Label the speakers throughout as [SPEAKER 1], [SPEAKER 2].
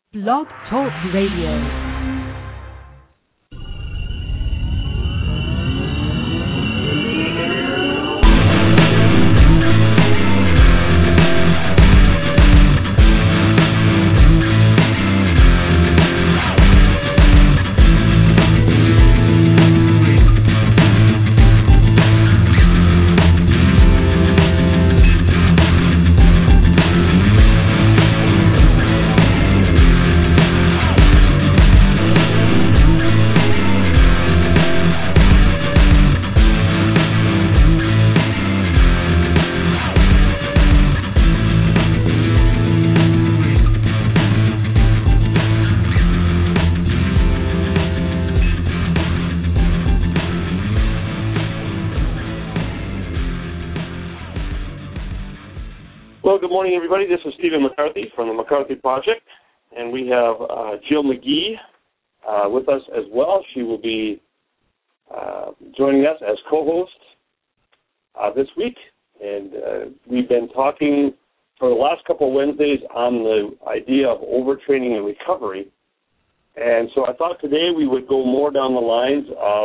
[SPEAKER 1] Blog Talk Radio.
[SPEAKER 2] Well, good morning, everybody. This is Stephen McCarthy from the McCarthy Project, and we have Jill McGee with us as well. She will be joining us as co-host this week, and we've been talking for the last couple of Wednesdays on the idea of overtraining and recovery, and so I thought today we would go more down the lines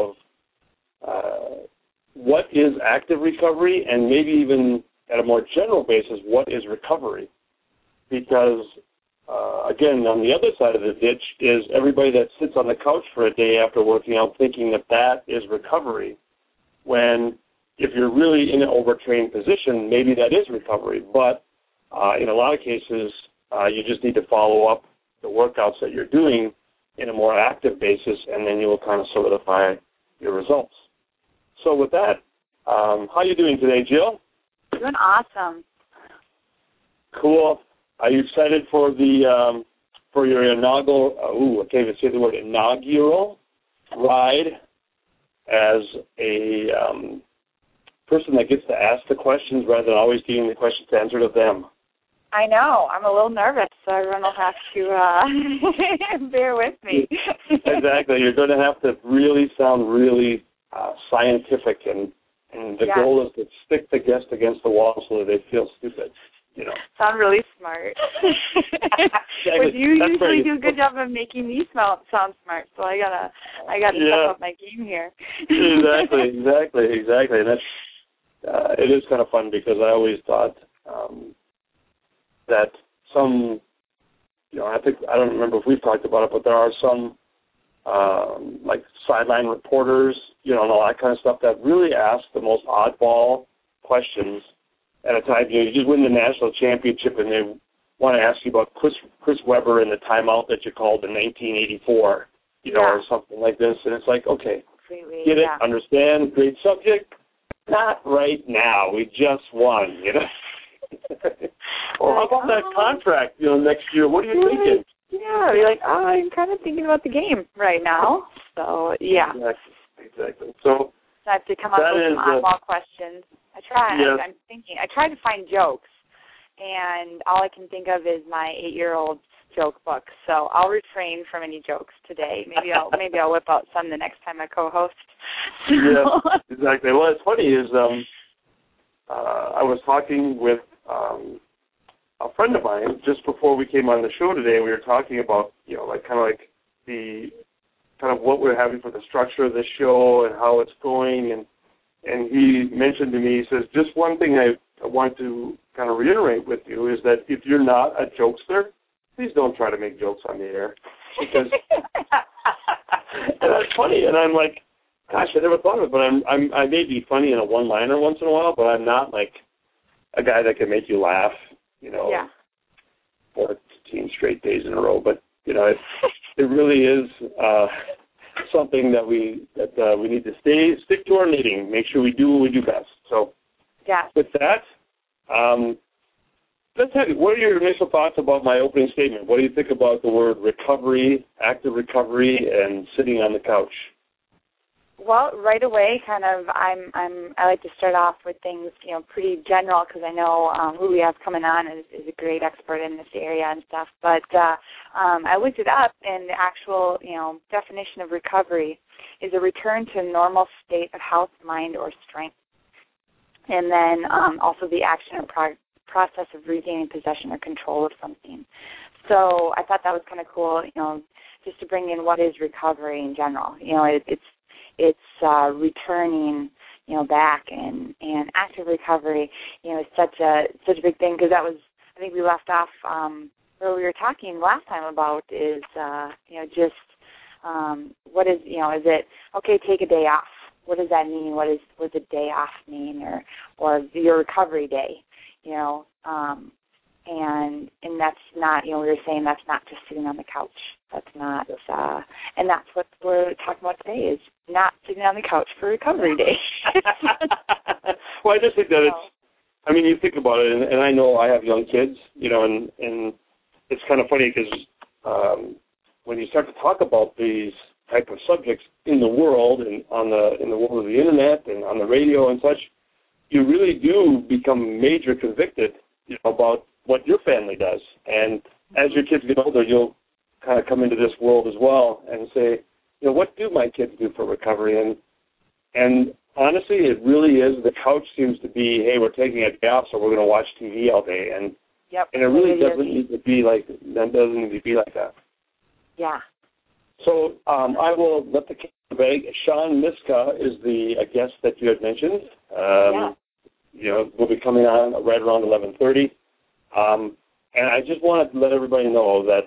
[SPEAKER 2] of what is active recovery and maybe even at a more general basis, what is recovery? Because, again, on the other side of the ditch is everybody that sits on the couch for a day after working out thinking that that is recovery, when if you're really in an overtrained position, maybe that is recovery. But in a lot of cases, you just need to follow up the workouts that you're doing in a more active basis, and then you will kind of solidify your results. So with that, how are you doing today, Jill?
[SPEAKER 3] Doing awesome.
[SPEAKER 2] Cool. Are you excited for the for your inaugural? I can't even say the word inaugural ride as a person that gets to ask the questions rather than always getting the questions answered of them.
[SPEAKER 3] I know. I'm a little nervous, so everyone will have to bear with me.
[SPEAKER 2] Exactly. You're going to have to really sound really scientific and the goal is to stick the guest against the wall so that they feel stupid, you know.
[SPEAKER 3] Sound really smart.
[SPEAKER 2] Exactly.
[SPEAKER 3] But you usually do a good job of making me sound smart, so I gotta step up my game here.
[SPEAKER 2] Exactly. And that's it is kind of fun because I always thought that some, you know, I don't remember if we've talked about it, but there are some like sideline reporters, you know, and all that kind of stuff that really ask the most oddball questions at a time. You know, you just win the national championship and they want to ask you about Chris Webber and the timeout that you called in 1984, you know, or something like this. And it's like, okay, get it, understand, great subject. Not right now. We just won, you know. Or how about that contract, you know, next year? What are you thinking?
[SPEAKER 3] Yeah, you're like, I'm kind of thinking about the game right now. So, yeah.
[SPEAKER 2] Exactly. So
[SPEAKER 3] I have to come up with some oddball questions. I try to find jokes, and all I can think of is my 8-year-old's joke book. So I'll refrain from any jokes today. Maybe I'll whip out some the next time I co-host.
[SPEAKER 2] Yeah, exactly. Well, it's funny is I was talking with a friend of mine just before we came on the show today. We were talking about, you know, like kind of like the kind of what we're having for the structure of the show and how it's going, and he mentioned to me, he says, just one thing I want to kind of reiterate with you is that if you're not a jokester, please don't try to make jokes on the air, because and that's funny, and I'm like, gosh, I never thought of it, but I may be funny in a one-liner once in a while, but I'm not like a guy that can make you laugh, you know, 14 straight days in a row, but you know, it really is something that we need to stick to our knitting. Make sure we do what we do best. So, with that, let's have you. What are your initial thoughts about my opening statement? What do you think about the word recovery, active recovery, and sitting on the couch?
[SPEAKER 3] Well, right away, kind of, I like to start off with things, you know, pretty general because I know who we have coming on is a great expert in this area and stuff. But I looked it up, and the actual, you know, definition of recovery is a return to a normal state of health, mind, or strength. And then also the action or process of regaining possession or control of something. So I thought that was kind of cool, just to bring in what is recovery in general. It's returning, back, and active recovery, is such a big thing, because that was, I think we left off where we were talking last time about is, just what is, is it, okay, take a day off. What does that mean? What does a day off mean, or your recovery day, and that's not, we were saying that's not just sitting on the couch. That's not, and that's what we're talking about today, is not sitting on the couch for recovery day.
[SPEAKER 2] Well, I just think that you think about it, and I know I have young kids, and it's kind of funny because when you start to talk about these type of subjects in the world and in the world of the internet and on the radio and such, you really do become major convicted, about what your family does. And as your kids get older, you'll kind of come into this world as well and say, what do my kids do for recovery? And honestly, it really is, the couch seems to be, hey, we're taking a day off, so we're going to watch TV all day. And and it really doesn't need to be like that.
[SPEAKER 3] Yeah.
[SPEAKER 2] So I will let the cat beg. Sean Miska is the guest that you had mentioned. Will be coming on right around 11:30. And I just wanted to let everybody know that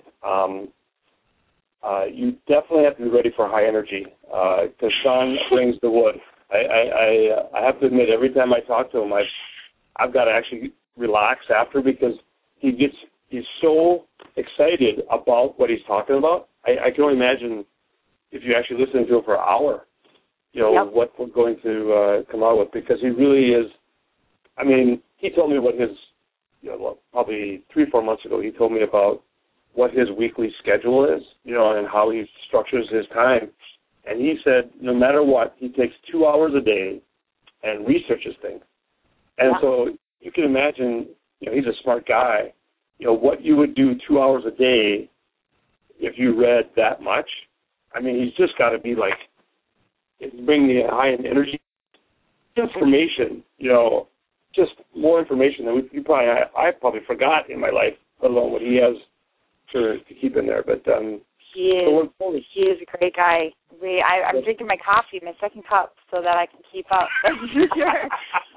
[SPEAKER 2] you definitely have to be ready for high energy, because Sean brings the wood. I have to admit, every time I talk to him, I've got to actually relax after, because he's so excited about what he's talking about. I can only imagine if you actually listen to him for an hour, what we're going to come out with, because he really is. He told me what his, probably 3-4 months ago, he told me about what his weekly schedule is, and how he structures his time. And he said no matter what, he takes 2 hours a day and researches things. And so you can imagine, he's a smart guy, what you would do 2 hours a day if you read that much. He's just got to be bring the high energy information, just more information than I probably forgot in my life, let alone what he has to keep in there. But
[SPEAKER 3] he is a great guy. I'm drinking my coffee, my second cup, so that I can keep up. That's right.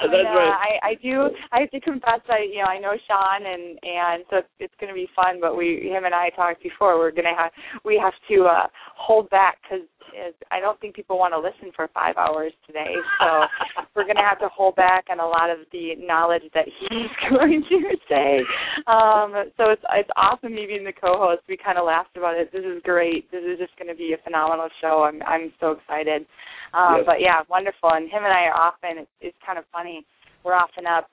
[SPEAKER 3] I have to confess, I know Sean, and so it's going to be fun. But him and I talked before. We have to hold back, because I don't think people want to listen for 5 hours today. So we're going to have to hold back on a lot of the knowledge that he's going to say. So it's awesome me being the co-host. We kind of laughed about it. This is great. This is just going to be a phenomenal show. I'm so excited.
[SPEAKER 2] Yes.
[SPEAKER 3] But yeah, wonderful. And him and I are often, it's kind of funny, we're often up,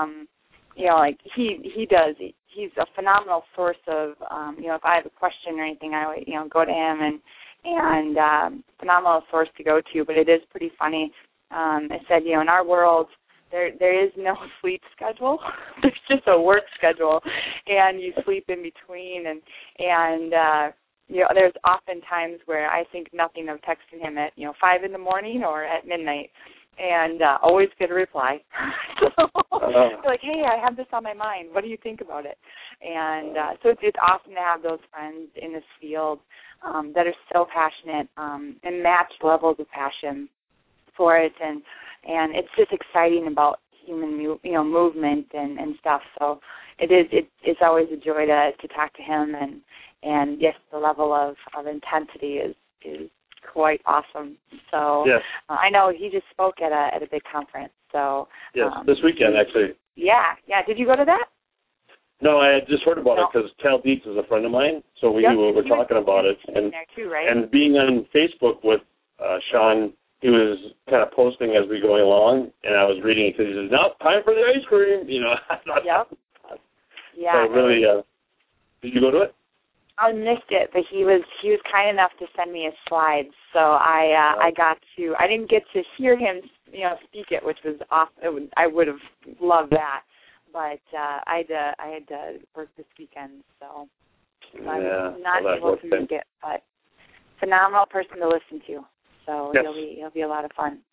[SPEAKER 3] he does. He's a phenomenal source of, if I have a question or anything, I would, go to him, and phenomenal source to go to. But it is pretty funny. I said, in our world, there is no sleep schedule. There's just a work schedule, and you sleep in between, and there's often times where I think nothing of texting him at 5 in the morning or at midnight, and always get a reply. So like, hey, I have this on my mind. What do you think about it? And so it's awesome to have those friends in this field that are so passionate and matched levels of passion for it, and it's just exciting about human movement and stuff. So it's always a joy to talk to him, and yes, the level of intensity is quite awesome. So
[SPEAKER 2] yes.
[SPEAKER 3] I know he just spoke at a big conference. So
[SPEAKER 2] yes, this weekend actually.
[SPEAKER 3] Yeah. Did you go to that?
[SPEAKER 2] No, I had just heard about it because Tal Dietz is a friend of mine, so we were talking about it. And
[SPEAKER 3] there too, right?
[SPEAKER 2] And being on Facebook with Sean, he was kind of posting as we going along, and I was reading it because he says, "Now, time for the ice cream,"
[SPEAKER 3] Yep. Yeah.
[SPEAKER 2] So really, did you go to it?
[SPEAKER 3] I missed it, but he was kind enough to send me his slides, so I didn't get to hear him speak it, which was awesome. I would have loved that, but I had to work this weekend, so I was not able to make it. But phenomenal person to listen to, so
[SPEAKER 2] yes.
[SPEAKER 3] He'll be a lot of fun.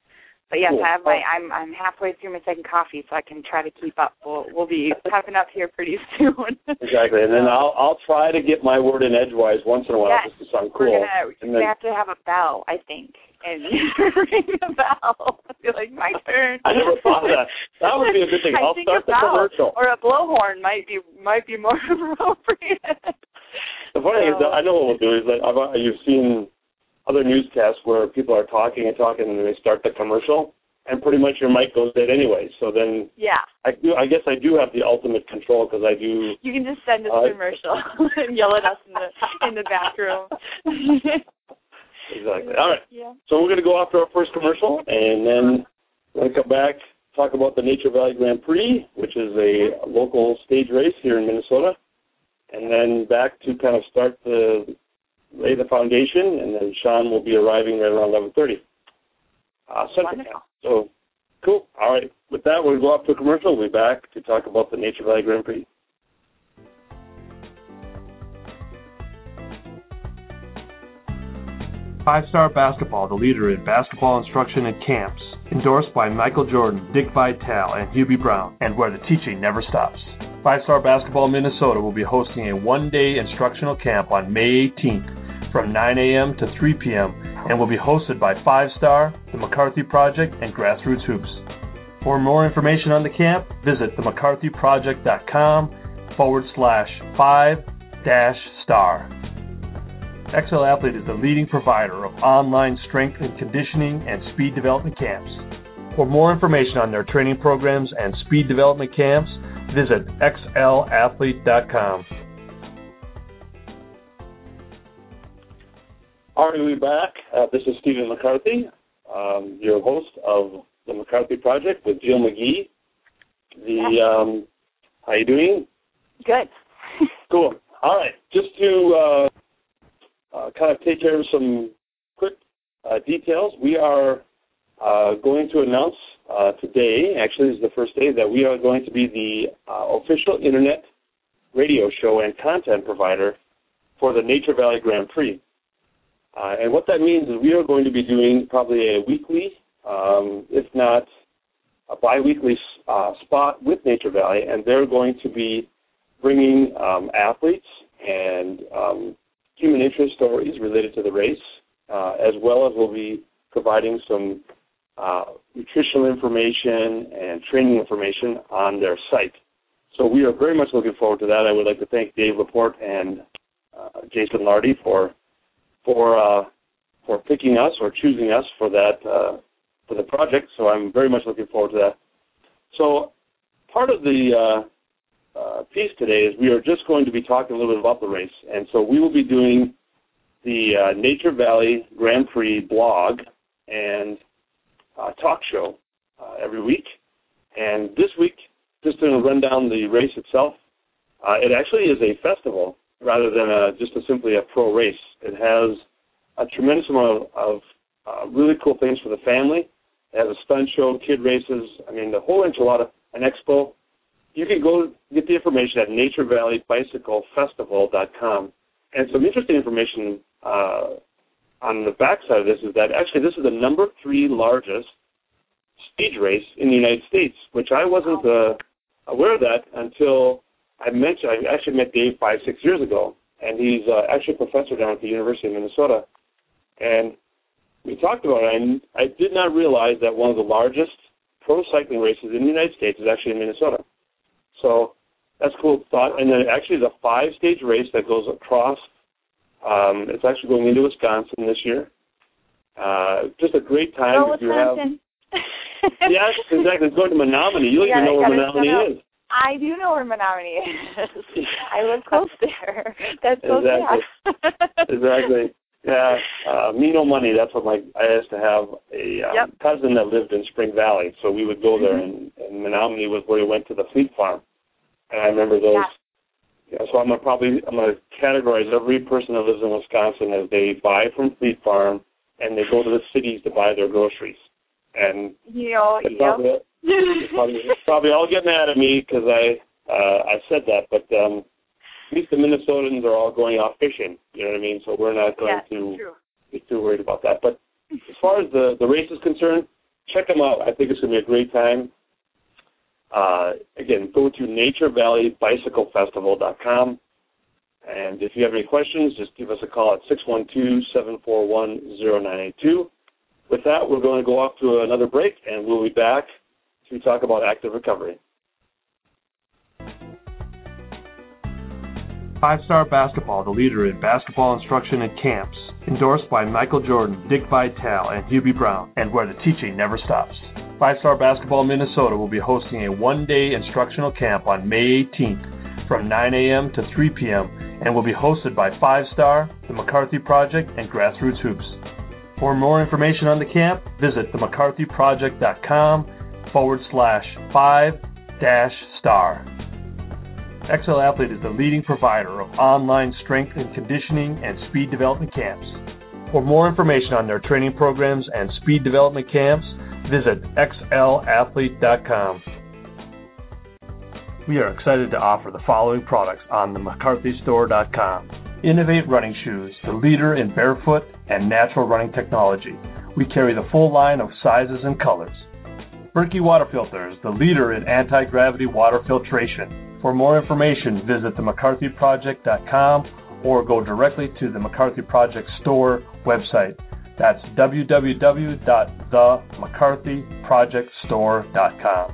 [SPEAKER 3] But yes,
[SPEAKER 2] cool.
[SPEAKER 3] I have I'm halfway through my second coffee, so I can try to keep up. We'll be prepping up here pretty soon.
[SPEAKER 2] Exactly, and then I'll try to get my word in edgewise once in a while just to sound cool.
[SPEAKER 3] We have to have a bell, I think, and ring the bell. Be like, my turn.
[SPEAKER 2] I never thought of that. That would be a good thing. I'll start the commercial.
[SPEAKER 3] Or a blowhorn might be more appropriate.
[SPEAKER 2] The funny thing is that I know what we'll do is that you've seen other newscasts where people are talking, and then they start the commercial, and pretty much your mic goes dead anyway. So then, I guess I do have the ultimate control because I do. You
[SPEAKER 3] can just send us a commercial and yell at us in the back room.
[SPEAKER 2] Exactly. All right. Yeah. So we're going to go after our first commercial, and then we're going to come back, talk about the Nature Valley Grand Prix, which is a local stage race here in Minnesota, and then back to kind of lay the foundation, and then Sean will be arriving right around 11:30. Central Time. So, cool. All right. With that, we'll go off to a commercial. We'll be back to talk about the Nature Valley Grand Prix.
[SPEAKER 4] Five Star Basketball, the leader in basketball instruction and camps. Endorsed by Michael Jordan, Dick Vitale, and Hubie Brown, and where the teaching never stops. 5 Star Basketball Minnesota will be hosting a one-day instructional camp on May 18th from 9 a.m. to 3 p.m. and will be hosted by 5 Star, the McCarthy Project, and Grassroots Hoops. For more information on the camp, visit themccarthyproject.com/5-star. XL Athlete is the leading provider of online strength and conditioning and speed development camps. For more information on their training programs and speed development camps, visit xlathlete.com.
[SPEAKER 2] All right, we're back. This is Stephen McCarthy, your host of the McCarthy Project with Jill McGee. How you doing?
[SPEAKER 3] Good.
[SPEAKER 2] Cool. All right, just to kind of take care of some quick details, we are going to announce today, actually this is the first day, that we are going to be the official internet radio show and content provider for the Nature Valley Grand Prix. And what that means is we are going to be doing probably a weekly, if not a bi-weekly spot with Nature Valley, and they're going to be bringing athletes and human interest stories related to the race, as well as we'll be providing some nutritional information and training information on their site. So we are very much looking forward to that. I would like to thank Dave Laporte and Jason Lardy for picking us or choosing us for that for the project. So I'm very much looking forward to that. So part of the piece today is we are just going to be talking a little bit about the race, and so we will be doing the Nature Valley Grand Prix blog and talk show every week. And this week, just to run down the race itself, it actually is a festival rather than just simply a pro race. It has a tremendous amount of really cool things for the family. It has a stunt show, kid races, the whole enchilada, an expo. You can go get the information at naturevalleybicyclefestival.com. And some interesting information on the backside of this is that actually this is the number 3 largest stage race in the United States, which I wasn't aware of that until I actually met Dave 5-6 years ago, and he's actually a professor down at the University of Minnesota. And we talked about it, and I did not realize that one of the largest pro cycling races in the United States is actually in Minnesota. So that's a cool thought. And then actually the 5-stage race that goes across, it's actually going into Wisconsin this year. Just a great time.
[SPEAKER 3] If you have.
[SPEAKER 2] Yes, exactly. It's going to Menominee. You don't even know where Menominee is.
[SPEAKER 3] I do know where Menominee is. I live close there. That's so
[SPEAKER 2] sad. Exactly. Yeah, me no money. That's what I used to have a cousin that lived in Spring Valley, so we would go there, and Menominee was where we went to the Fleet Farm, and I remember those. Yeah. So I'm gonna categorize every person that lives in Wisconsin as they buy from Fleet Farm, and they go to the cities to buy their groceries, and probably all get mad at me because I said that, but. At least the Minnesotans are all going off fishing, you know what I mean? So we're not going to be too worried about that. But as far as the race is concerned, check them out. I think it's going to be a great time. Again, go to naturevalleybicyclefestival.com. And if you have any questions, just give us a call at 612-741-0982. With that, we're going to go off to another break, and we'll be back to talk about active recovery.
[SPEAKER 4] 5-Star Basketball, the leader in basketball instruction and camps. Endorsed by Michael Jordan, Dick Vitale, and Hubie Brown, and where the teaching never stops. 5-Star Basketball Minnesota will be hosting a one-day instructional camp on May 18th from 9 a.m. to 3 p.m. and will be hosted by 5-Star, the McCarthy Project, and Grassroots Hoops. For more information on the camp, visit themccarthyproject.com/5-star. XL Athlete is the leading provider of online strength and conditioning and speed development camps. For more information on their training programs and speed development camps, visit xlathlete.com. We are excited to offer the following products on themccarthystore.com. Innovate Running Shoes, the leader in barefoot and natural running technology. We carry the full line of sizes and colors. Berkey Water Filters, the leader in anti-gravity water filtration. For more information, visit themccarthyproject.com or go directly to the McCarthy Project store website. That's www.themccarthyprojectstore.com.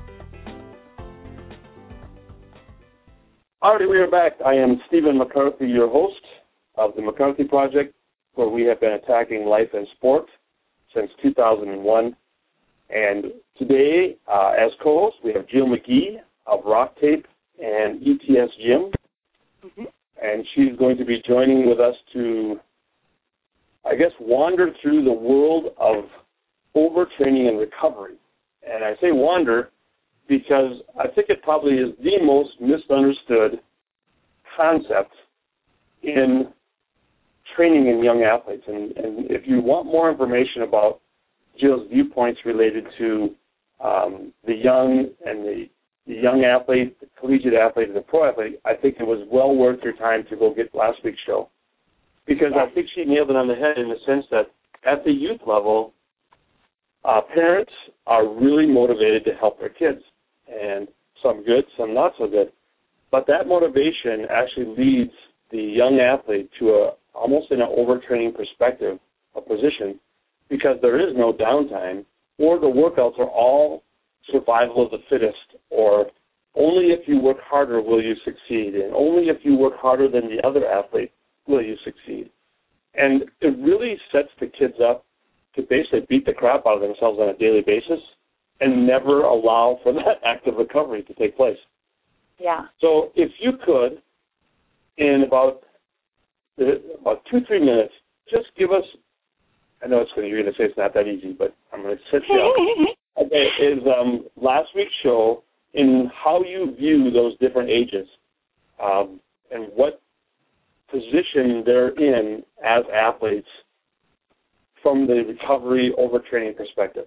[SPEAKER 2] All right, we are back. I am Stephen McCarthy, your host of the McCarthy Project, where we have been attacking life and sport since 2001. And today, as co-host, we have Jill McGee of Rock Tape and ETS Gym. Mm-hmm. And she's going to be joining with us to, I guess, wander through the world of overtraining and recovery. And I say wander because I think it probably is the most misunderstood concept in training in young athletes. And if you want more information about Jill's viewpoints related to the young and the young athlete, the collegiate athlete, and the pro athlete, I think it was well worth your time to go get last week's show. Because I think she nailed it on the head in the sense that at the youth level, parents are really motivated to help their kids. And some good, some not so good. But that motivation actually leads the young athlete to almost in an overtraining perspective, a position, because there is no downtime, or the workouts are all survival of the fittest, or only if you work harder will you succeed, and only if you work harder than the other athlete will you succeed. And it really sets the kids up to basically beat the crap out of themselves on a daily basis and never allow for that active recovery to take place.
[SPEAKER 3] Yeah.
[SPEAKER 2] So if you could, in about 2-3 minutes, just give us, I know you're going to say it's not that easy, but I'm going to set you up. Okay, is last week's show in how you view those different ages and what position they're in as athletes from the recovery overtraining perspective.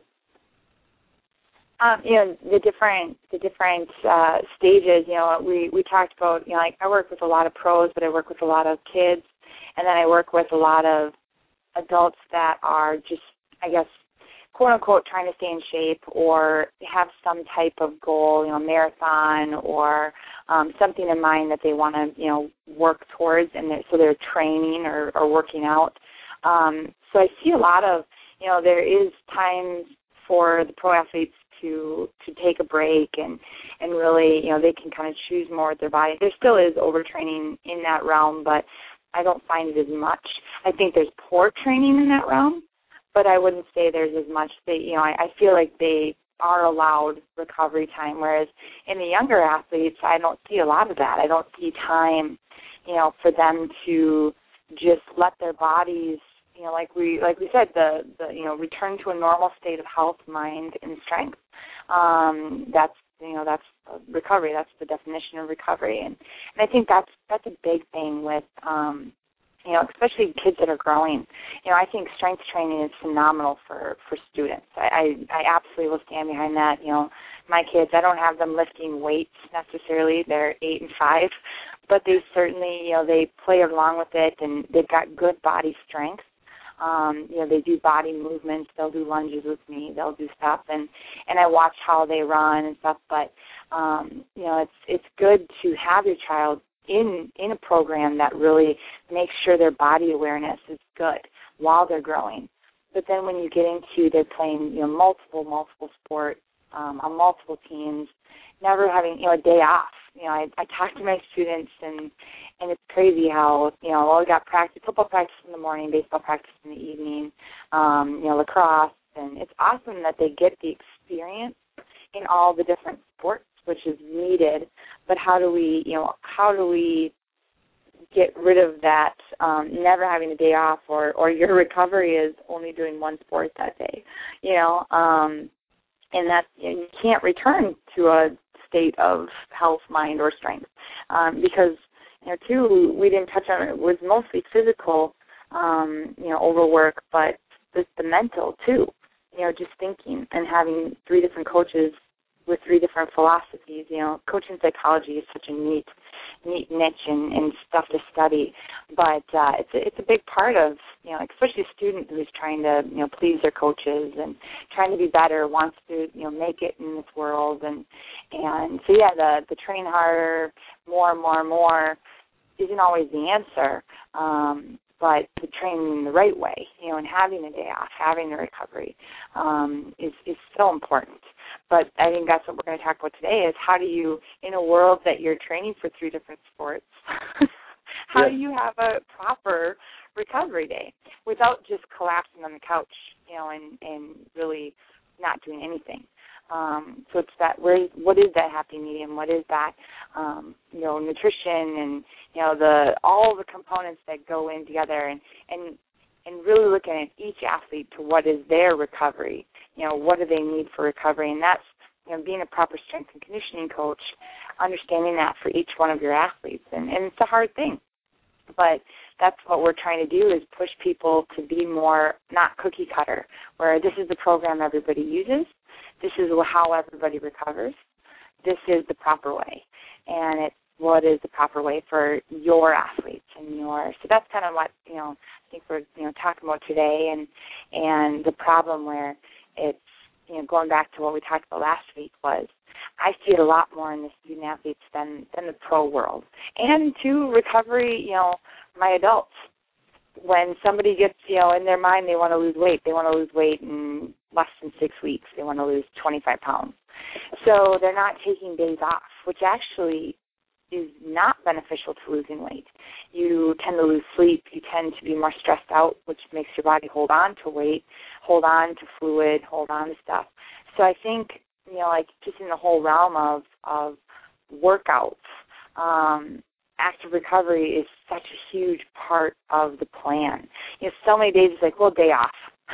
[SPEAKER 3] The different stages. We talked about. Like I work with a lot of pros, but I work with a lot of kids, and then I work with a lot of adults that are just, I guess, quote unquote, trying to stay in shape or have some type of goal, marathon or something in mind that they want to, work towards, and they're training or working out. So I see a lot of, there is time for the pro athletes to take a break and really, they can kind of choose more with their body. There still is overtraining in that realm, but I don't find it as much. I think there's poor training in that realm, but I wouldn't say there's as much. I feel like they are allowed recovery time, whereas in the younger athletes, I don't see a lot of that. I don't see time, for them to just let their bodies, like we said, the return to a normal state of health, mind, and strength. That's recovery. That's the definition of recovery, and I think that's a big thing with especially kids that are growing. I think strength training is phenomenal for students. I absolutely will stand behind that. My kids, I don't have them lifting weights necessarily. They're 8 and 5, but they certainly, they play along with it, and they've got good body strength. They do body movements. They'll do lunges with me. They'll do stuff, and I watch how they run and stuff. But it's good to have your child in a program that really makes sure their body awareness is good while they're growing. But then when you get into they're playing multiple sports on multiple teams, never having a day off. I talk to my students and it's crazy how we got football practice in the morning, baseball practice in the evening, lacrosse, and it's awesome that they get the experience in all the different sports, which is needed. But how do we get rid of that never having a day off, or your recovery is only doing one sport that day, and that you can't return to a state of health, mind, or strength because too, we didn't touch on it. It was mostly physical, overwork, but the mental too. Just thinking and having 3 different coaches with 3 different philosophies. Coaching psychology is such a neat niche and stuff to study, but it's a big part of especially a student who's trying to please their coaches and trying to be better, wants to make it in this world, and so the train harder, more isn't always the answer, but the training the right way, and having a day off, having the recovery is so important. But I think that's what we're going to talk about today is how do you, in a world that you're training for 3 different sports, how do you have a proper recovery day without just collapsing on the couch, and really not doing anything. So it's that, what is that happy medium? What is that, nutrition and, all the components that go in together and really looking at each athlete to what is their recovery, what do they need for recovery, and that's, being a proper strength and conditioning coach, understanding that for each one of your athletes, and it's a hard thing, but that's what we're trying to do is push people to be more not cookie cutter, where this is the program everybody uses, this is how everybody recovers, this is the proper way, and it's what is the proper way for your athletes and so that's kind of what I think we're talking about today, and the problem where it's going back to what we talked about last week was I see it a lot more in the student athletes than the pro world, and to recovery my adults, when somebody gets in their mind they want to lose weight in less than 6 weeks, they want to lose 25 pounds, so they're not taking days off, which actually is not beneficial to losing weight. You tend to lose sleep. You tend to be more stressed out, which makes your body hold on to weight, hold on to fluid, hold on to stuff. So I think, just in the whole realm of workouts, active recovery is such a huge part of the plan. So many days it's like, well, day off.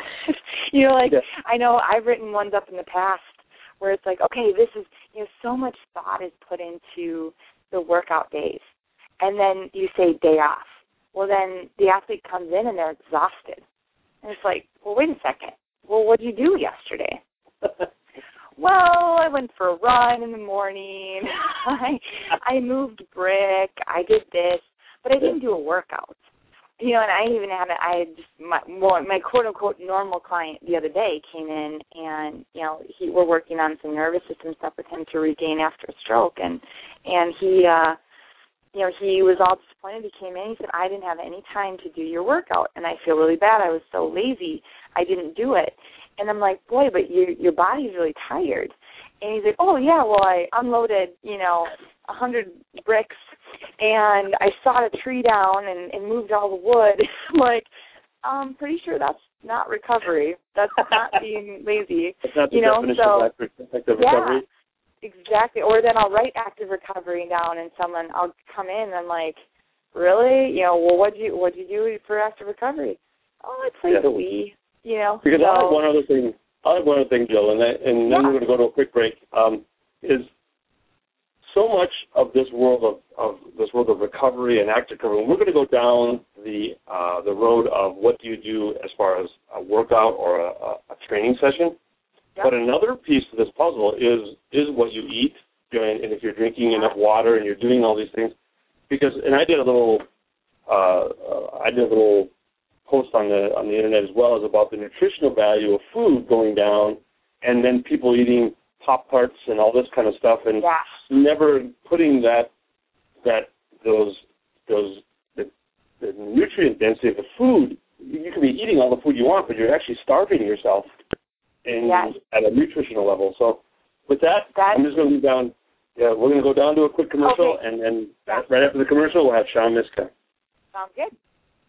[SPEAKER 3] I know I've written ones up in the past where it's like, okay, this is, so much thought is put into the workout days, and then you say day off. Well, then the athlete comes in and they're exhausted, and it's like, well, wait a second. Well, what did you do yesterday? Well, I went for a run in the morning. I moved brick. I did this, but I didn't do a workout. And I even had my quote unquote normal client the other day came in, and we're working on some nervous system stuff with him to regain after a stroke, and he he was all disappointed. He came in, he said, I didn't have any time to do your workout, and I feel really bad. I was so lazy, I didn't do it. And I'm like, boy, but your body's really tired. And he's like, oh yeah, well I unloaded 100 bricks, and I sawed a tree down and moved all the wood. I'm like, I'm pretty sure that's not recovery. That's not being lazy.
[SPEAKER 2] That's not the definition of effective recovery.
[SPEAKER 3] Exactly. Or then I'll write active recovery down, and I'll come in and I'm like, really? Well, what'd you do for active recovery? Oh, I played the Wii.
[SPEAKER 2] Because I have one other thing, Jill, and then we're going to go to a quick break. Is so much of this world of recovery and active recovery. We're going to go down the road of what do you do as far as a workout or a training session. Yep. But another piece of this puzzle is what you eat, and if you're drinking enough water and you're doing all these things. I did a little post on the internet as well is about the nutritional value of food going down, and then people eating Pop-Tarts and all this kind of stuff, and never putting the nutrient density of the food. You can be eating all the food you want, but you're actually starving yourself at a nutritional level. So with that, I'm just going to move down. Yeah, we're going to go down to a quick commercial, and then right after the commercial, we'll have Sean Miska.
[SPEAKER 3] Sounds good.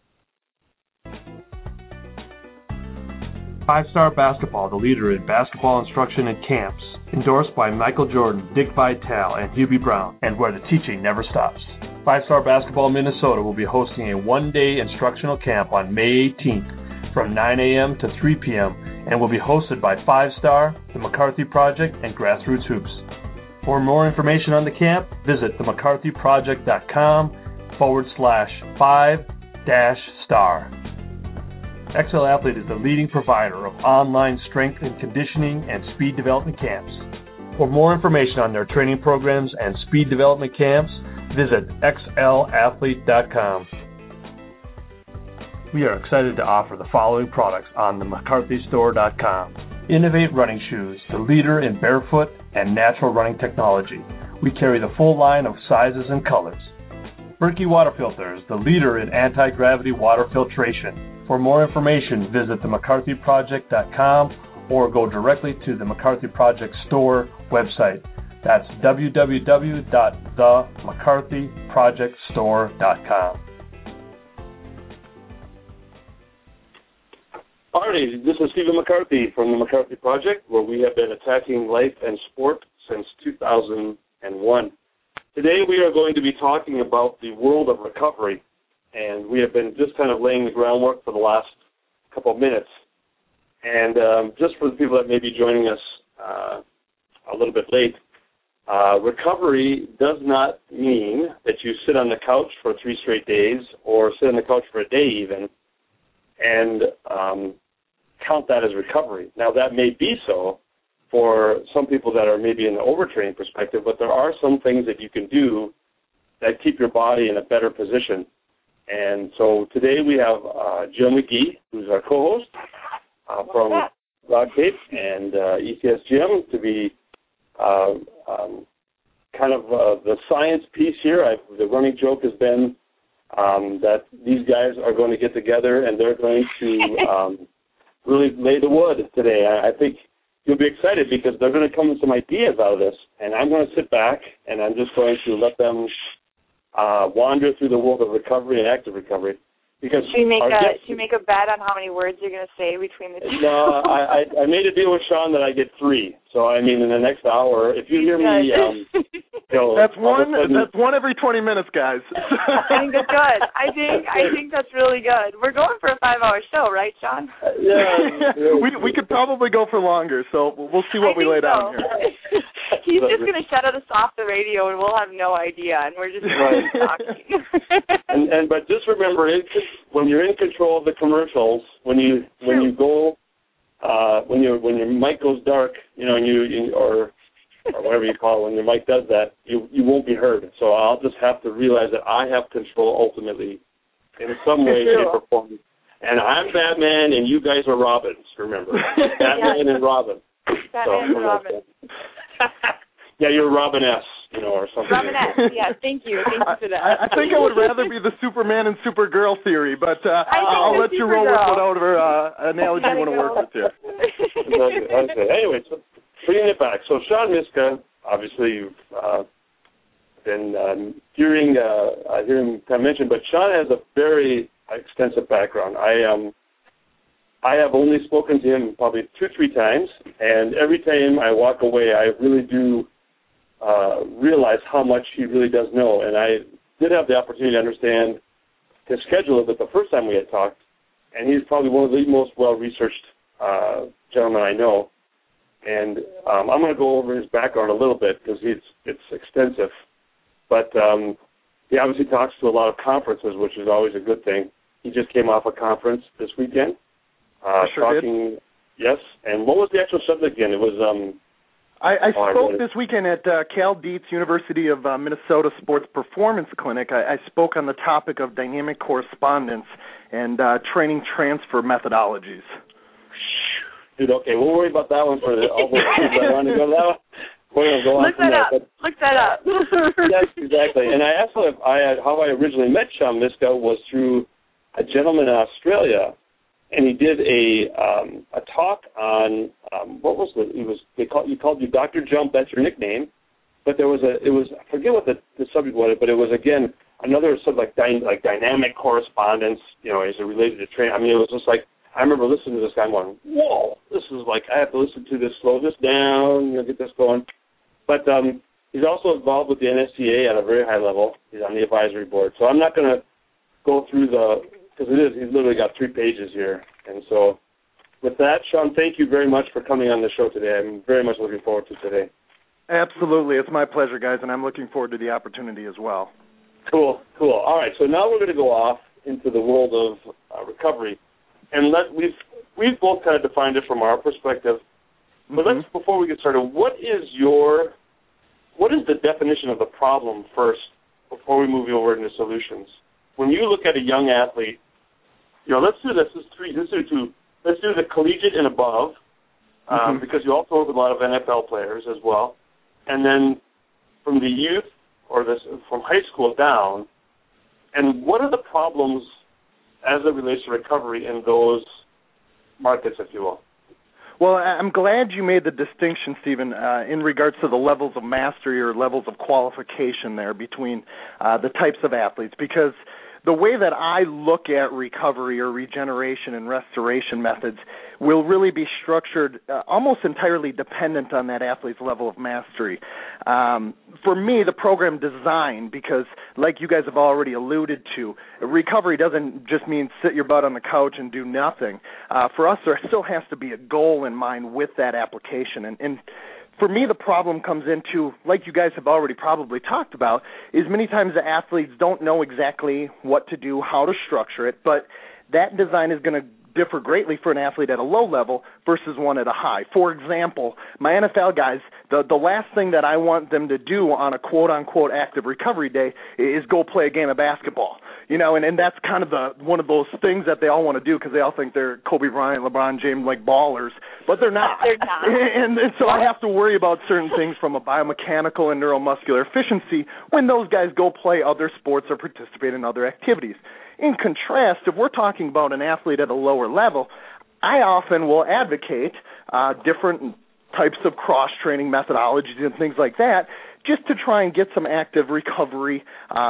[SPEAKER 4] 5-Star Basketball, the leader in basketball instruction and camps. Endorsed by Michael Jordan, Dick Vitale, and Hubie Brown, and where the teaching never stops. 5-Star Basketball Minnesota will be hosting a one-day instructional camp on May 18th from 9 a.m. to 3 p.m. and will be hosted by 5-Star, the McCarthy Project, and Grassroots Hoops. For more information on the camp, visit themccarthyproject.com/5-star. XL Athlete is the leading provider of online strength and conditioning and speed development camps. For more information on their training programs and speed development camps, visit xlathlete.com. We are excited to offer the following products on themccarthystore.com. Innovate Running Shoes, the leader in barefoot and natural running technology. We carry the full line of sizes and colors. Berkey Water Filters, the leader in anti-gravity water filtration. For more information, visit themccarthyproject.com or go directly to the McCarthy Project store website. That's www.themccarthyprojectstore.com.
[SPEAKER 2] Alrighty, this is Stephen McCarthy from the McCarthy Project, where we have been attacking life and sport since 2001. Today we are going to be talking about the world of recovery, and we have been just kind of laying the groundwork for the last couple of minutes. And just for the people that may be joining us a little bit late, recovery does not mean that you sit on the couch for 3 straight days or sit on the couch for a day even and count that as recovery. Now, that may be so for some people that are maybe in the overtraining perspective, but there are some things that you can do that keep your body in a better position. And so today we have Jill McGee, who's our co-host from Rock Cape and ECS Gym, to be kind of the science piece here. The running joke has been that these guys are going to get together and they're going to really lay the wood today. I think you'll be excited because they're going to come with some ideas out of this, and I'm going to sit back and I'm just going to let them wander through the world of recovery and active recovery. Because
[SPEAKER 3] should you make a bet on how many words you're going to say between the two?
[SPEAKER 2] No, I made a deal with Sean that I get 3. So I mean, in the next hour, if you hear me,
[SPEAKER 5] that's one every 20 minutes, guys.
[SPEAKER 3] I think that's good. I think that's really good. We're going for a 5-hour show, right, Sean?
[SPEAKER 2] Yeah.
[SPEAKER 5] we could probably go for longer, so we'll see what we lay down here.
[SPEAKER 3] He's just going to shut us off the radio, and we'll have no idea, and we're just talking.
[SPEAKER 2] But just remember, when you're in control of the commercials, when your mic goes dark, or whatever you call it, when your mic does that, you won't be heard. So I'll just have to realize that I have control ultimately in some way, shape, or form. And I'm Batman, and you guys are Robins. Remember, Batman and Robin.
[SPEAKER 3] Batman and Robin.
[SPEAKER 2] Yeah, you're Robin-S, or something.
[SPEAKER 3] Robin-S, yeah, thank you. Thank you for that.
[SPEAKER 5] I think I would rather be the Superman and Supergirl theory, but I'll let you roll with whatever analogy you want to work with here.
[SPEAKER 2] Okay. Anyway, so bringing it back. So Sean Miska, obviously you've been hearing him kind of mention, but Sean has a very extensive background. I have only spoken to him probably 2-3 times, and every time I walk away, I really do realize how much he really does know. And I did have the opportunity to understand his schedule of it the first time we had talked, and he's probably one of the most well-researched gentlemen I know. And I'm going to go over his background a little bit because it's extensive. But he obviously talks to a lot of conferences, which is always a good thing. He just came off a conference this weekend. Talking, yes. And what was the actual subject again? It was
[SPEAKER 5] I spoke this weekend at Cal Dietz University of Minnesota Sports Performance Clinic. I spoke on the topic of dynamic correspondence, and training transfer methodologies.
[SPEAKER 2] Dude, okay, we'll worry about that one for all the people that want to go to that one. We're going to go on from there.
[SPEAKER 3] Look that up.
[SPEAKER 2] Yes, exactly. And I asked him how I originally met Sean Miska was through a gentleman in Australia, and he did a talk on he called you Dr. Jump, that's your nickname, but I forget what the subject was, but it was again another sort of like dynamic correspondence, as it related to training. I mean, it was just like I remember listening to this guy going, whoa, this is like I have to listen to this, slow this down, get this going. But he's also involved with the NSCA at a very high level. He's on the advisory board, so I'm not going to go through because he's literally got 3 pages here. And so with that, Sean, thank you very much for coming on the show today. I'm very much looking forward to today.
[SPEAKER 5] Absolutely. It's my pleasure, guys, and I'm looking forward to the opportunity as well.
[SPEAKER 2] Cool. All right, so now we're going to go off into the world of recovery. And we've both kind of defined it from our perspective. But before we get started, what is the definition of the problem first before we move over into solutions? When you look at a young athlete, let's do this. Let's do the collegiate and above, because you also work with a lot of NFL players as well. And then from the youth from high school down, and what are the problems as it relates to recovery in those markets, if you will?
[SPEAKER 5] Well, I'm glad you made the distinction, Stephen, in regards to the levels of mastery or levels of qualification there between the types of athletes, because the way that I look at recovery or regeneration and restoration methods will really be structured almost entirely dependent on that athlete's level of mastery. For me, the program design, because like you guys have already alluded to, recovery doesn't just mean sit your butt on the couch and do nothing. For us, there still has to be a goal in mind with that application. And for me, the problem comes into, like you guys have already probably talked about, is many times the athletes don't know exactly what to do, how to structure it, but that design is going to differ greatly for an athlete at a low level versus one at a high. For example, my NFL guys, the last thing that I want them to do on a quote-unquote active recovery day is go play a game of basketball. And that's kind of one of those things that they all want to do because they all think they're Kobe Bryant, LeBron James, like ballers, but they're not.
[SPEAKER 3] They're not.
[SPEAKER 5] And so I have to worry about certain things from a biomechanical and neuromuscular efficiency when those guys go play other sports or participate in other activities. In contrast, if we're talking about an athlete at a lower level, I often will advocate different types of cross-training methodologies and things like that just to try and get some active recovery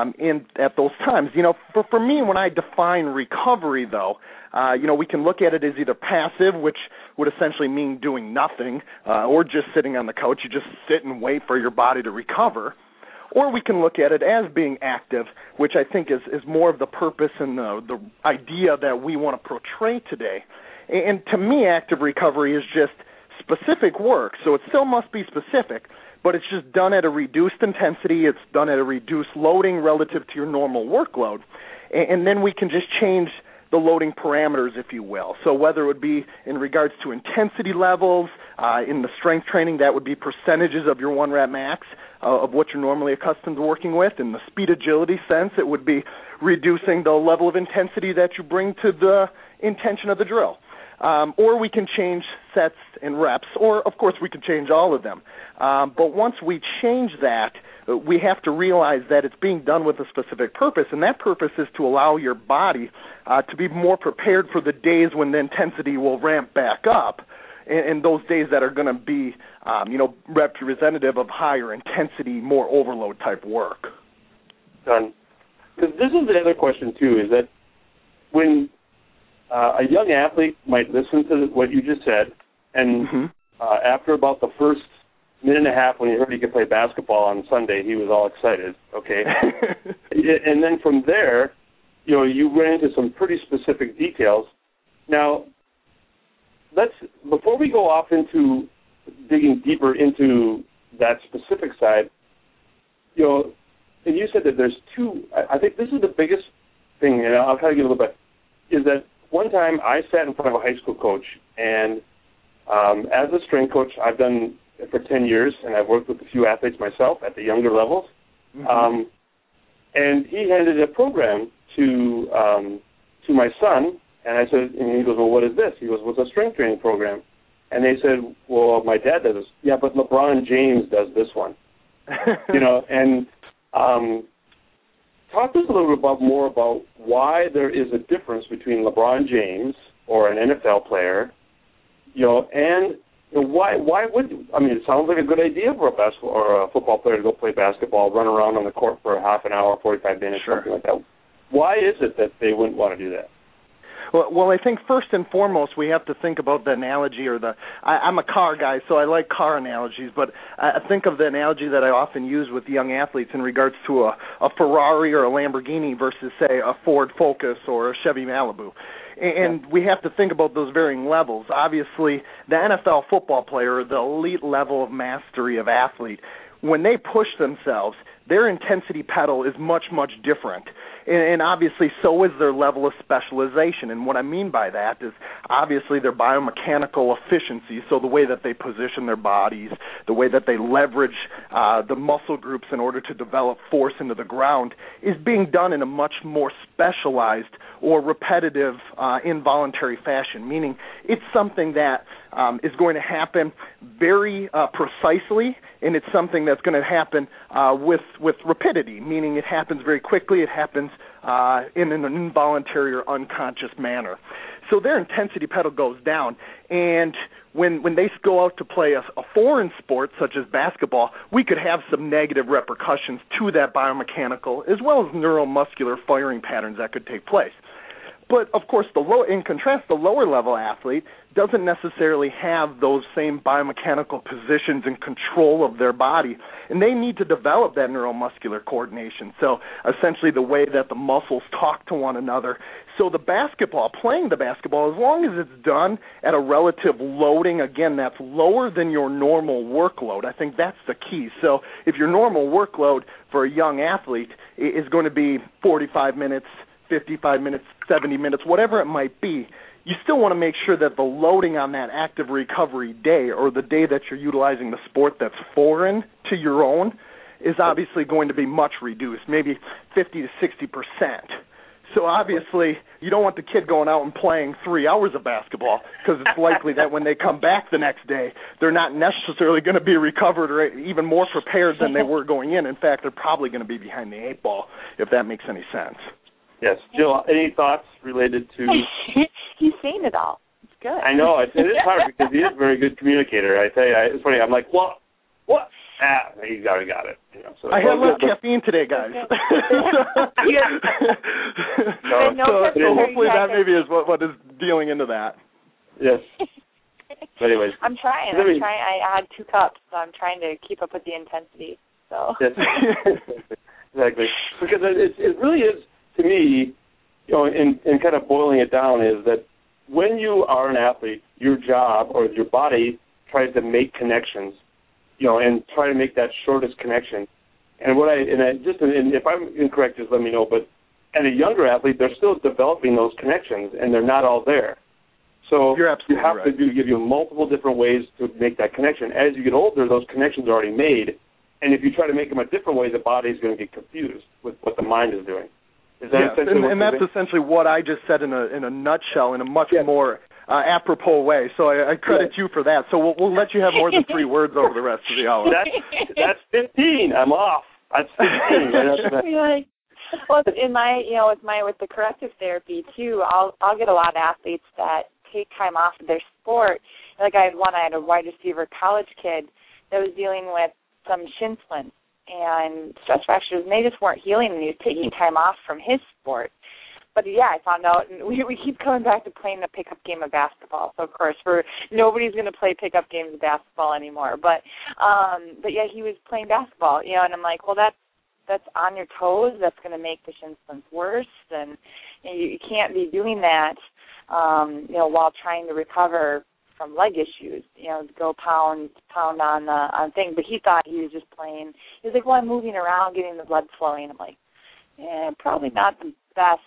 [SPEAKER 5] at those times. For me, when I define recovery, though, we can look at it as either passive, which would essentially mean doing nothing, or just sitting on the couch. You just sit and wait for your body to recover. Or we can look at it as being active, which I think is more of the purpose and the idea that we want to portray today. And to me, active recovery is just specific work, so it still must be specific, but it's just done at a reduced intensity, it's done at a reduced loading relative to your normal workload, and then we can just change the loading parameters, if you will. So whether it would be in regards to intensity levels, in the strength training, that would be percentages of your 1 rep max of what you're normally accustomed to working with. In the speed agility sense, it would be reducing the level of intensity that you bring to the intention of the drill. Or we can change sets and reps, or, of course, we can change all of them. But once we change that, we have to realize that it's being done with a specific purpose, and that purpose is to allow your body to be more prepared for the days when the intensity will ramp back up, and those days that are going to be, representative of higher intensity, more overload type work.
[SPEAKER 2] Done. Because this is the other question, too, is that when a young athlete might listen to what you just said, and after about the first minute and a half when he heard he could play basketball on Sunday, he was all excited, okay? And then from there, you ran into some pretty specific details. Now, before we go off into digging deeper into that specific side, and you said that there's two, I think this is the biggest thing, and I'll try to get a little bit, is that one time I sat in front of a high school coach, and as a strength coach, I've done it for 10 years, and I've worked with a few athletes myself at the younger levels. And he handed a program to to my son, and I said, and he goes, well, what is this? He goes, well, it's a strength training program. And they said, well, my dad does this. Yeah, but LeBron James does this one. And talk to us a little bit more about why there is a difference between LeBron James or an NFL player, and why would, it sounds like a good idea for a basketball or a football player to go play basketball, run around on the court for half an hour, 45 minutes, something like that. Why is it that they wouldn't want to do that?
[SPEAKER 5] Well, I think first and foremost we have to think about the analogy I'm a car guy, so I like car analogies, but I think of the analogy that I often use with young athletes in regards to a Ferrari or a Lamborghini versus, say, a Ford Focus or a Chevy Malibu. And we have to think about those varying levels. Obviously, the NFL football player, the elite level of mastery of athlete, when they push themselves, their intensity pedal is much, much different. And obviously, so is their level of specialization. And what I mean by that is obviously their biomechanical efficiency, so the way that they position their bodies, the way that they leverage the muscle groups in order to develop force into the ground is being done in a much more specialized or repetitive involuntary fashion, meaning it's something that is going to happen very precisely, and it's something that's going to happen with rapidity, meaning it happens very quickly, it happens in an involuntary or unconscious manner. So their intensity pedal goes down, and when they go out to play a foreign sport such as basketball, we could have some negative repercussions to that biomechanical as well as neuromuscular firing patterns that could take place. But, of course, in contrast, the lower-level athlete doesn't necessarily have those same biomechanical positions and control of their body, and they need to develop that neuromuscular coordination, so essentially the way that the muscles talk to one another. So playing the basketball, as long as it's done at a relative loading, again, that's lower than your normal workload, I think that's the key. So if your normal workload for a young athlete is going to be 45 minutes, 55 minutes, 70 minutes, whatever it might be, you still want to make sure that the loading on that active recovery day or the day that you're utilizing the sport that's foreign to your own is obviously going to be much reduced, maybe 50 to 60%. So obviously you don't want the kid going out and playing 3 hours of basketball because it's likely that when they come back the next day, they're not necessarily going to be recovered or even more prepared than they were going in. In fact, they're probably going to be behind the 8 ball, if that makes any sense.
[SPEAKER 2] Yes. Jill, any thoughts related to...
[SPEAKER 3] He's saying it all. It's good.
[SPEAKER 2] I know. It is hard because he is a very good communicator. I tell you, it's funny. I'm like, what? He's already got it. So
[SPEAKER 5] I had less caffeine today, guys. So hopefully that maybe is what is dealing into that.
[SPEAKER 2] Yes. But anyways.
[SPEAKER 3] I'm trying. I had 2 cups, so I'm trying to keep up with the intensity. So.
[SPEAKER 2] Yes. Exactly. Because it really is, to me, in kind of boiling it down, is that when you are an athlete, your job or your body tries to make connections, and try to make that shortest connection. And if I'm incorrect, just let me know. But at a younger athlete, they're still developing those connections, and they're not all there. So
[SPEAKER 5] you have
[SPEAKER 2] to give you multiple different ways to make that connection. As you get older, those connections are already made, and if you try to make them a different way, the body is going to get confused with what the mind is doing. Is that essentially
[SPEAKER 5] and that's essentially what I just said in a nutshell, in a much more apropos way. So I credit you for that. So we'll let you have more than 3 words over the rest of the hour.
[SPEAKER 2] That's 15. I'm off. That's 15.
[SPEAKER 3] Well, with the corrective therapy too, I'll get a lot of athletes that take time off of their sport. Like I had a wide receiver college kid that was dealing with some shin splints and stress fractures, and they just weren't healing, and he was taking time off from his sport. But I found out, and we keep coming back to playing the pickup game of basketball. So of course, nobody's going to play pickup games of basketball anymore. But he was playing basketball, and I'm like, well, that's on your toes. That's going to make the shin splints worse, and you can't be doing that, while trying to recover from leg issues. Go pound on thing. But he thought he was just playing. He was like, well, I'm moving around, getting the blood flowing. I'm like, probably not the best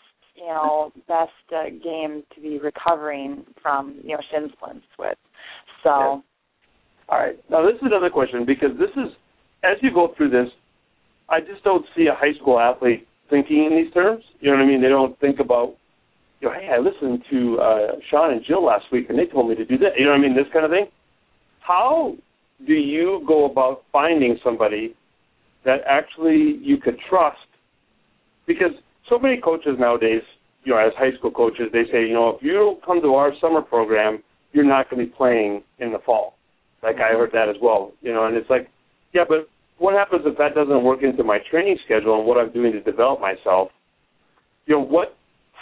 [SPEAKER 3] game to be recovering from, shin splints with. So.
[SPEAKER 2] Yeah. All right. Now, this is another question, because this is, as you go through this, I just don't see a high school athlete thinking in these terms. You know what I mean? They don't think about, hey, I listened to Sean and Jill last week, and they told me to do that. You know what I mean? This kind of thing. How do you go about finding somebody that actually you could trust? Because so many coaches nowadays, as high school coaches, they say, if you don't come to our summer program, you're not going to be playing in the fall. Like, I heard that as well, and it's like, yeah, but what happens if that doesn't work into my training schedule and what I'm doing to develop myself? What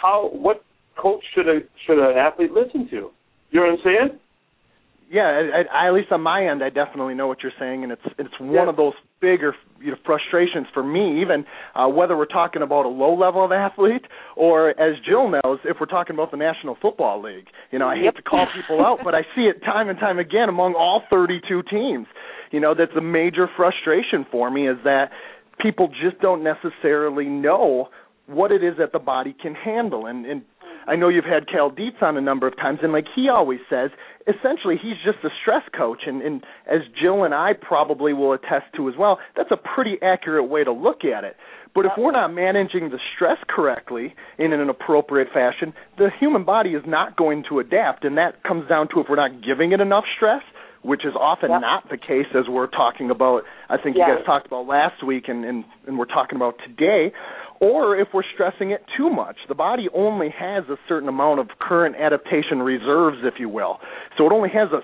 [SPEAKER 2] coach should an athlete listen to? You know what I'm saying?
[SPEAKER 5] Yeah, at least on my end, I definitely know what you're saying, and it's one of those bigger frustrations for me, even whether we're talking about a low level of athlete or, as Jill knows, if we're talking about the National Football League. I hate to call people out, but I see it time and time again among all 32 teams. That's a major frustration for me, is that people just don't necessarily know what it is that the body can handle. And I know you've had Cal Dietz on a number of times, and like he always says, essentially he's just a stress coach, and as Jill and I probably will attest to as well, that's a pretty accurate way to look at it. But if we're not managing the stress correctly in an appropriate fashion, the human body is not going to adapt, and that comes down to if we're not giving it enough stress, which is often not the case, as we're talking about, I think you guys talked about last week and we're talking about today, or if we're stressing it too much. The body only has a certain amount of current adaptation reserves, if you will. So it only has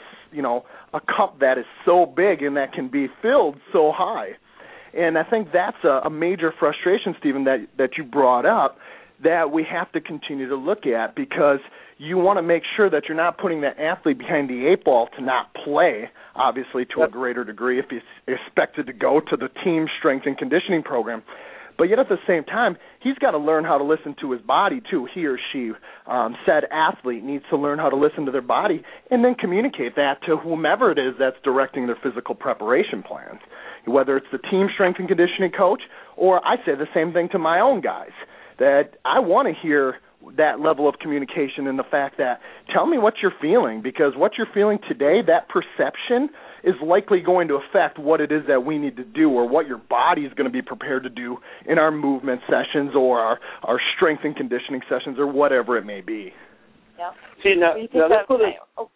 [SPEAKER 5] a cup that is so big and that can be filled so high. And I think that's a major frustration, Stephen, that you brought up, that we have to continue to look at, because you want to make sure that you're not putting that athlete behind the eight ball to not play, obviously, to a greater degree if he's expected to go to the team strength and conditioning program. But yet at the same time, he's got to learn how to listen to his body, too. He or she, said athlete, needs to learn how to listen to their body and then communicate that to whomever it is that's directing their physical preparation plans, whether it's the team strength and conditioning coach, or I say the same thing to my own guys, that I want to hear that level of communication and the fact that tell me what you're feeling, because what you're feeling today, that perception is likely going to affect what it is that we need to do, or what your body is going to be prepared to do in our movement sessions or our strength and conditioning sessions or whatever it may be.
[SPEAKER 3] Yeah.
[SPEAKER 2] See, now let's go to...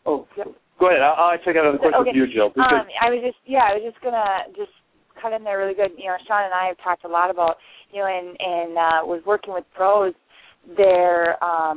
[SPEAKER 2] Go ahead. I'll check out another question with you, Jill.
[SPEAKER 3] I was just going to cut in there really good. Sean and I have talked a lot about, and was working with pros, their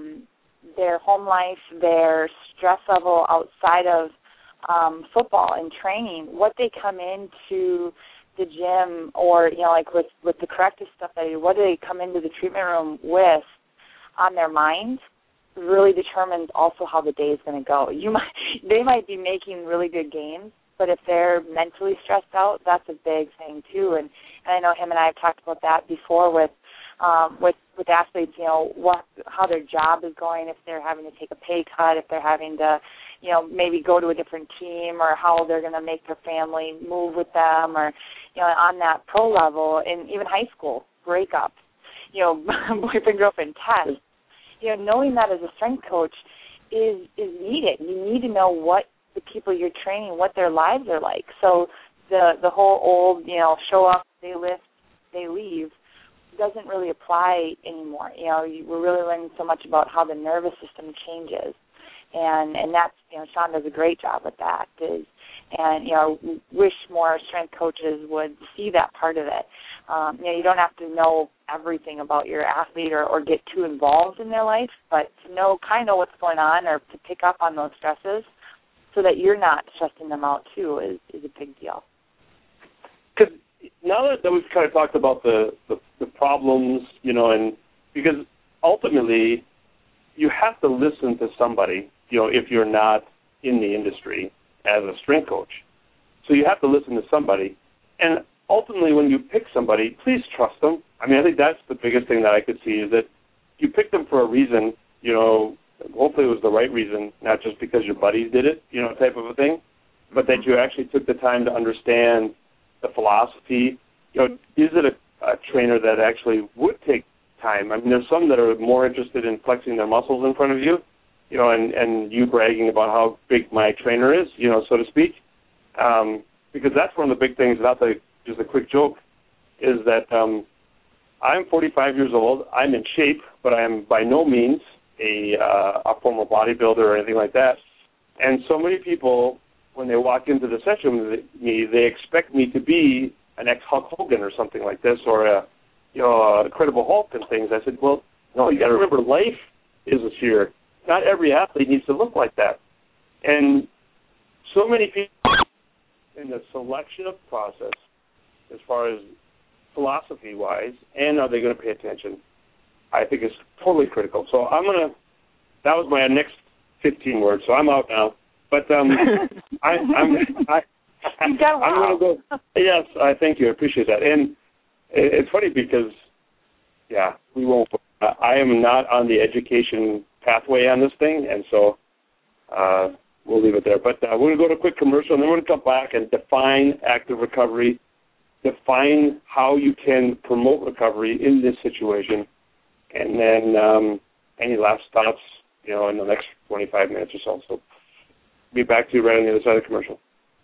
[SPEAKER 3] home life, their stress level outside of football and training, what they come into the gym, or like with the corrective stuff that they do, what do they come into the treatment room with on their mind really determines also how the day is going to go. They might be making really good games, but if they're mentally stressed out, that's a big thing too. And I know him and I have talked about that before with athletes, how their job is going, if they're having to take a pay cut, if they're having to, maybe go to a different team, or how they're going to make their family move with them, or, on that pro level, and even high school breakups, boyfriend, girlfriend, tests. Knowing that as a strength coach is needed. You need to know what the people you're training, what their lives are like. So the whole old, show up, they lift, they leave, doesn't really apply anymore. We're really learning so much about how the nervous system changes, and that's, Sean does a great job with that. Wish more strength coaches would see that part of it. You don't have to know everything about your athlete or get too involved in their life, but to know what's going on, or to pick up on those stresses so that you're not stressing them out too is a big deal.
[SPEAKER 2] Because now that we've kind of talked about the problems, and because ultimately you have to listen to somebody, if you're not in the industry as a strength coach. So you have to listen to somebody. And ultimately when you pick somebody, please trust them. I think that's the biggest thing that I could see, is that you picked them for a reason, hopefully it was the right reason, not just because your buddies did it, type of a thing, but that you actually took the time to understand the philosophy. Is it a trainer that actually would take time? There's some that are more interested in flexing their muscles in front of you, and you bragging about how big my trainer is, so to speak. Because that's one of the big things, just a quick joke, is that I'm 45 years old. I'm in shape, but I am by no means a former bodybuilder or anything like that. And so many people, when they walk into the session with me, they expect me to be an ex-Hulk Hogan or something like this, or a Incredible Hulk and things. I said, well, no, you got to remember, life is here. Not every athlete needs to look like that. And so many people in the selection process, as far as philosophy-wise, and are they going to pay attention, I think is totally critical. So that was my next 15 words, so I'm out now. But I'm going to go. Yes, I thank you. I appreciate that. And it's funny because, we won't. I am not on the education pathway on this thing, and so we'll leave it there. But we're going to go to a quick commercial, and then we're going to come back and define active recovery, define how you can promote recovery in this situation, and then any last thoughts, in the next 25 minutes or so. So be back to you right on the other side of the commercial.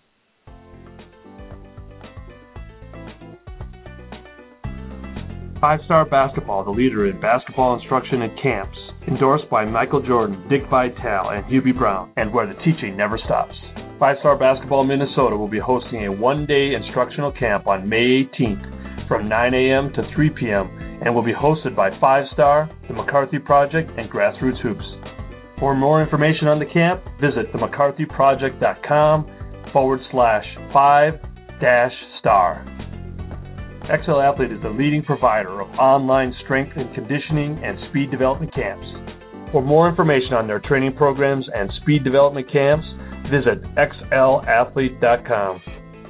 [SPEAKER 4] Five Star Basketball, the leader in basketball instruction and camps. Endorsed by Michael Jordan, Dick Vitale, and Hubie Brown, and where the teaching never stops. 5 Star Basketball Minnesota will be hosting a one-day instructional camp on May 18th from 9 a.m. to 3 p.m. and will be hosted by 5 Star, the McCarthy Project, and Grassroots Hoops. For more information on the camp, visit themccarthyproject.com/5-star. XL Athlete is the leading provider of online strength and conditioning and speed development camps. For more information on their training programs and speed development camps, visit xlathlete.com.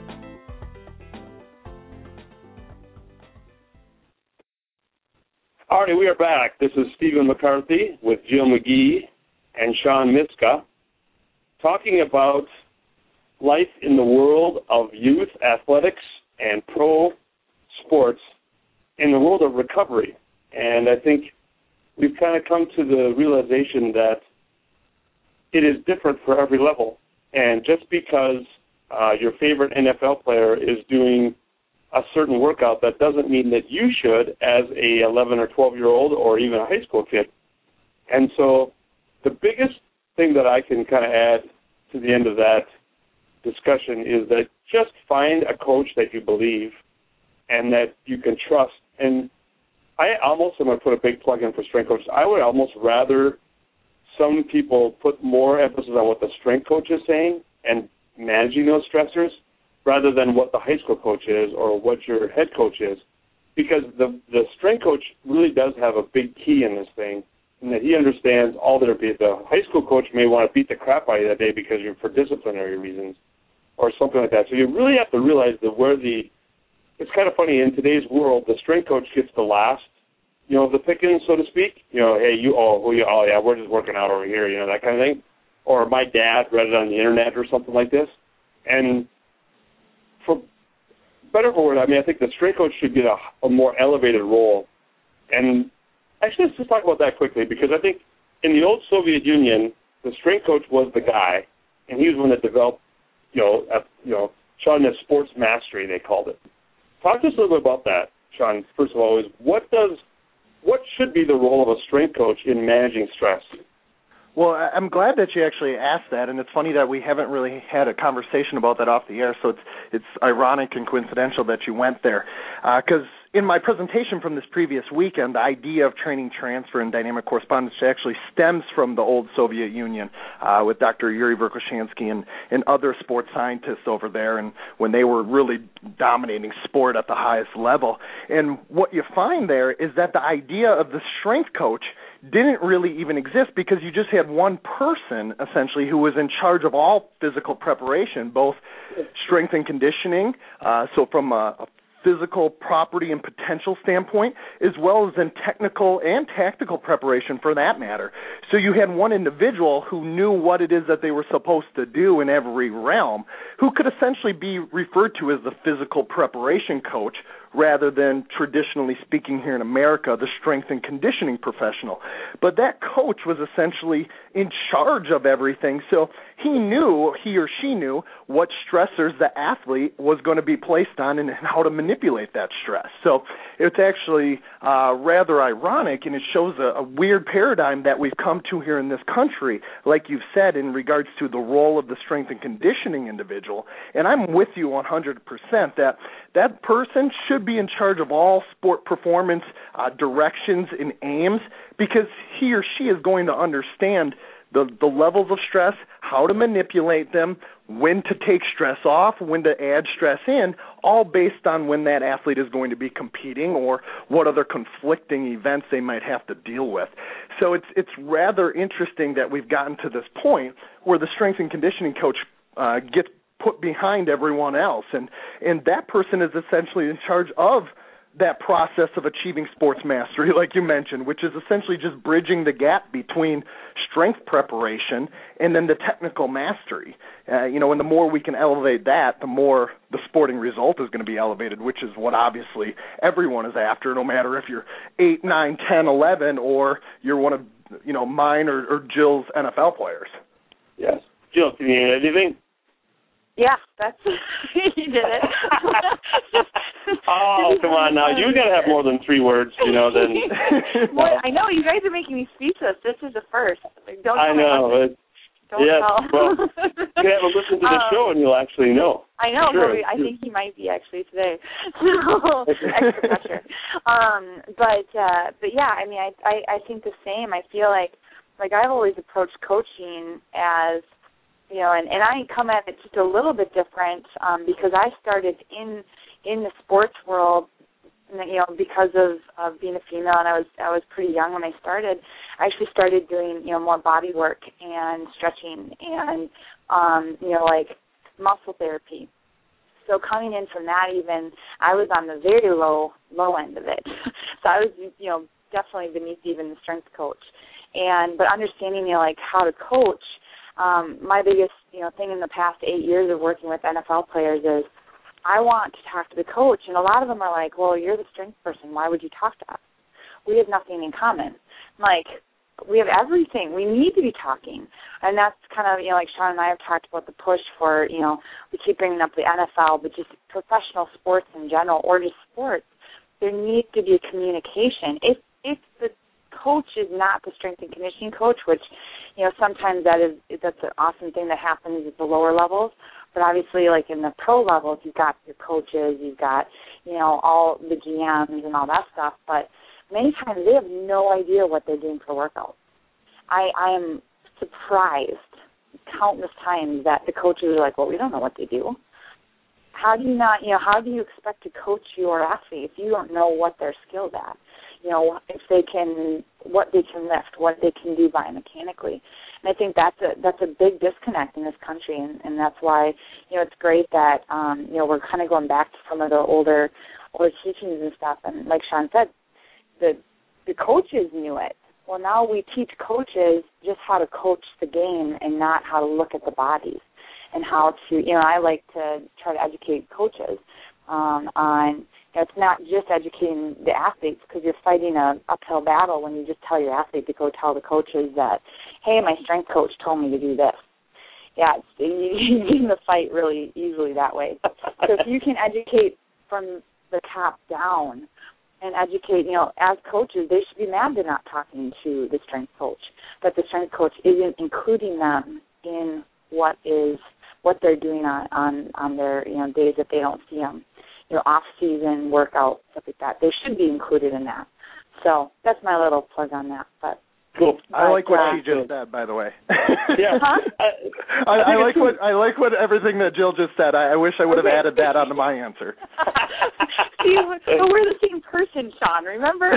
[SPEAKER 2] All right, we are back. This is Stephen McCarthy with Jill McGee and Sean Miska talking about life in the world of youth athletics and pro sports in the world of recovery. And I think we've kind of come to the realization that it is different for every level. And just because your favorite NFL player is doing a certain workout, that doesn't mean that you should as a 11 or 12-year-old or even a high school kid. And so the biggest thing that I can kind of add to the end of that discussion is that just find a coach that you believe and that you can trust. And I almost am going to put a big plug in for strength coaches. I would almost rather some people put more emphasis on what the strength coach is saying and managing those stressors rather than what the high school coach is or what your head coach is, because the strength coach really does have a big key in this thing, and that he understands all their beat. The high school coach may want to beat the crap out of you that day because you're for disciplinary reasons or something like that. So you really have to realize that it's kind of funny, in today's world, the strength coach gets the last, the pickings, so to speak. Hey, we're just working out over here, that kind of thing. Or my dad read it on the internet or something like this. And for better or worse, I think the strength coach should get a more elevated role. And actually, let's just talk about that quickly, because I think in the old Soviet Union, the strength coach was the guy, and he was the one that developed, Sean, the sports mastery, they called it. Talk to us a little bit about that, Sean. First of all, is what should be the role of a strength coach in managing stress?
[SPEAKER 5] Well, I'm glad that you actually asked that, and it's funny that we haven't really had a conversation about that off the air, so it's ironic and coincidental that you went there. Because in my presentation from this previous weekend, the idea of training transfer and dynamic correspondence actually stems from the old Soviet Union with Dr. Yuri Verkhoshansky and other sports scientists over there, and when they were really dominating sport at the highest level. And what you find there is that the idea of the strength coach didn't really even exist, because you just had one person, essentially, who was in charge of all physical preparation, both strength and conditioning, so from a physical property and potential standpoint, as well as in technical and tactical preparation for that matter. So you had one individual who knew what it is that they were supposed to do in every realm, who could essentially be referred to as the physical preparation coach rather than traditionally speaking here in America, the strength and conditioning professional. But that coach was essentially in charge of everything, so he or she knew what stressors the athlete was going to be placed on and how to manipulate that stress. So it's actually rather ironic, and it shows a weird paradigm that we've come to here in this country, like you've said, in regards to the role of the strength and conditioning individual. And I'm with you 100% that person should be in charge of all sport performance directions and aims, because he or she is going to understand the levels of stress, how to manipulate them, when to take stress off, when to add stress in, all based on when that athlete is going to be competing or what other conflicting events they might have to deal with. So it's rather interesting that we've gotten to this point where the strength and conditioning coach gets put behind everyone else, and that person is essentially in charge of that process of achieving sports mastery, like you mentioned, which is essentially just bridging the gap between strength preparation and then the technical mastery. And the more we can elevate that, the more the sporting result is going to be elevated, which is what obviously everyone is after, no matter if you're 8, 9, 10, 11, or you're one of mine or Jill's NFL players.
[SPEAKER 2] Yes. Jill, can you add anything?
[SPEAKER 3] Yeah, that's you did it.
[SPEAKER 2] Oh, come on now. You got to have more than 3 words, than...
[SPEAKER 3] Well, I know. You guys are making me speechless. This is the first. Don't
[SPEAKER 2] I know.
[SPEAKER 3] Don't
[SPEAKER 2] yes,
[SPEAKER 3] tell.
[SPEAKER 2] Well, you have a listen to the show and you'll actually know.
[SPEAKER 3] I know.
[SPEAKER 2] Sure.
[SPEAKER 3] I think he might be actually today. Extra pressure. But yeah, I mean, I think the same. I feel like I've always approached coaching as, and I come at it just a little bit different because I started in the sports world, because of being a female, and I was pretty young when I started. I actually started doing more body work and stretching and like muscle therapy. So coming in from that, even I was on the very low end of it. So I was definitely beneath even the strength coach, but understanding how to coach. My biggest, thing in the past 8 years of working with NFL players is I want to talk to the coach, and a lot of them are like, well, you're the strength person. Why would you talk to us? We have nothing in common. We have everything. We need to be talking. And that's kind of, like Sean and I have talked about the push for, we keep bringing up the NFL, but just professional sports in general, or just sports. There needs to be a communication. If the coach is not the strength and conditioning coach, which, sometimes that's an awesome thing that happens at the lower levels. But obviously, in the pro levels, you've got your coaches, you've got, all the GMs and all that stuff. But many times they have no idea what they're doing for workouts. I am surprised countless times that the coaches are like, well, we don't know what they do. How do you not, how do you expect to coach your athlete if you don't know what they're skilled at? If they can, what they can lift, what they can do biomechanically. And I think that's a big disconnect in this country, and that's why, it's great that, we're kind of going back to some of the older teachings and stuff. And like Sean said, the coaches knew it. Well, now we teach coaches just how to coach the game and not how to look at the bodies and how to, I like to try to educate coaches on, it's not just educating the athletes, because you're fighting an uphill battle when you just tell your athlete to go tell the coaches that, hey, my strength coach told me to do this. Yeah, you win the fight really easily that way. So if you can educate from the top down and educate, as coaches, they should be mad they're not talking to the strength coach, that the strength coach isn't including them in what they're doing on their days that they don't see them. Off-season workout, stuff like that. They should be included in that. So that's my little plug on that. But
[SPEAKER 2] cool.
[SPEAKER 5] I like what she just said, by the way.
[SPEAKER 2] Yeah.
[SPEAKER 3] Huh?
[SPEAKER 5] I like what everything that Jill just said. I wish I would have added that onto my answer.
[SPEAKER 3] See, but we're the same person, Sean. Remember?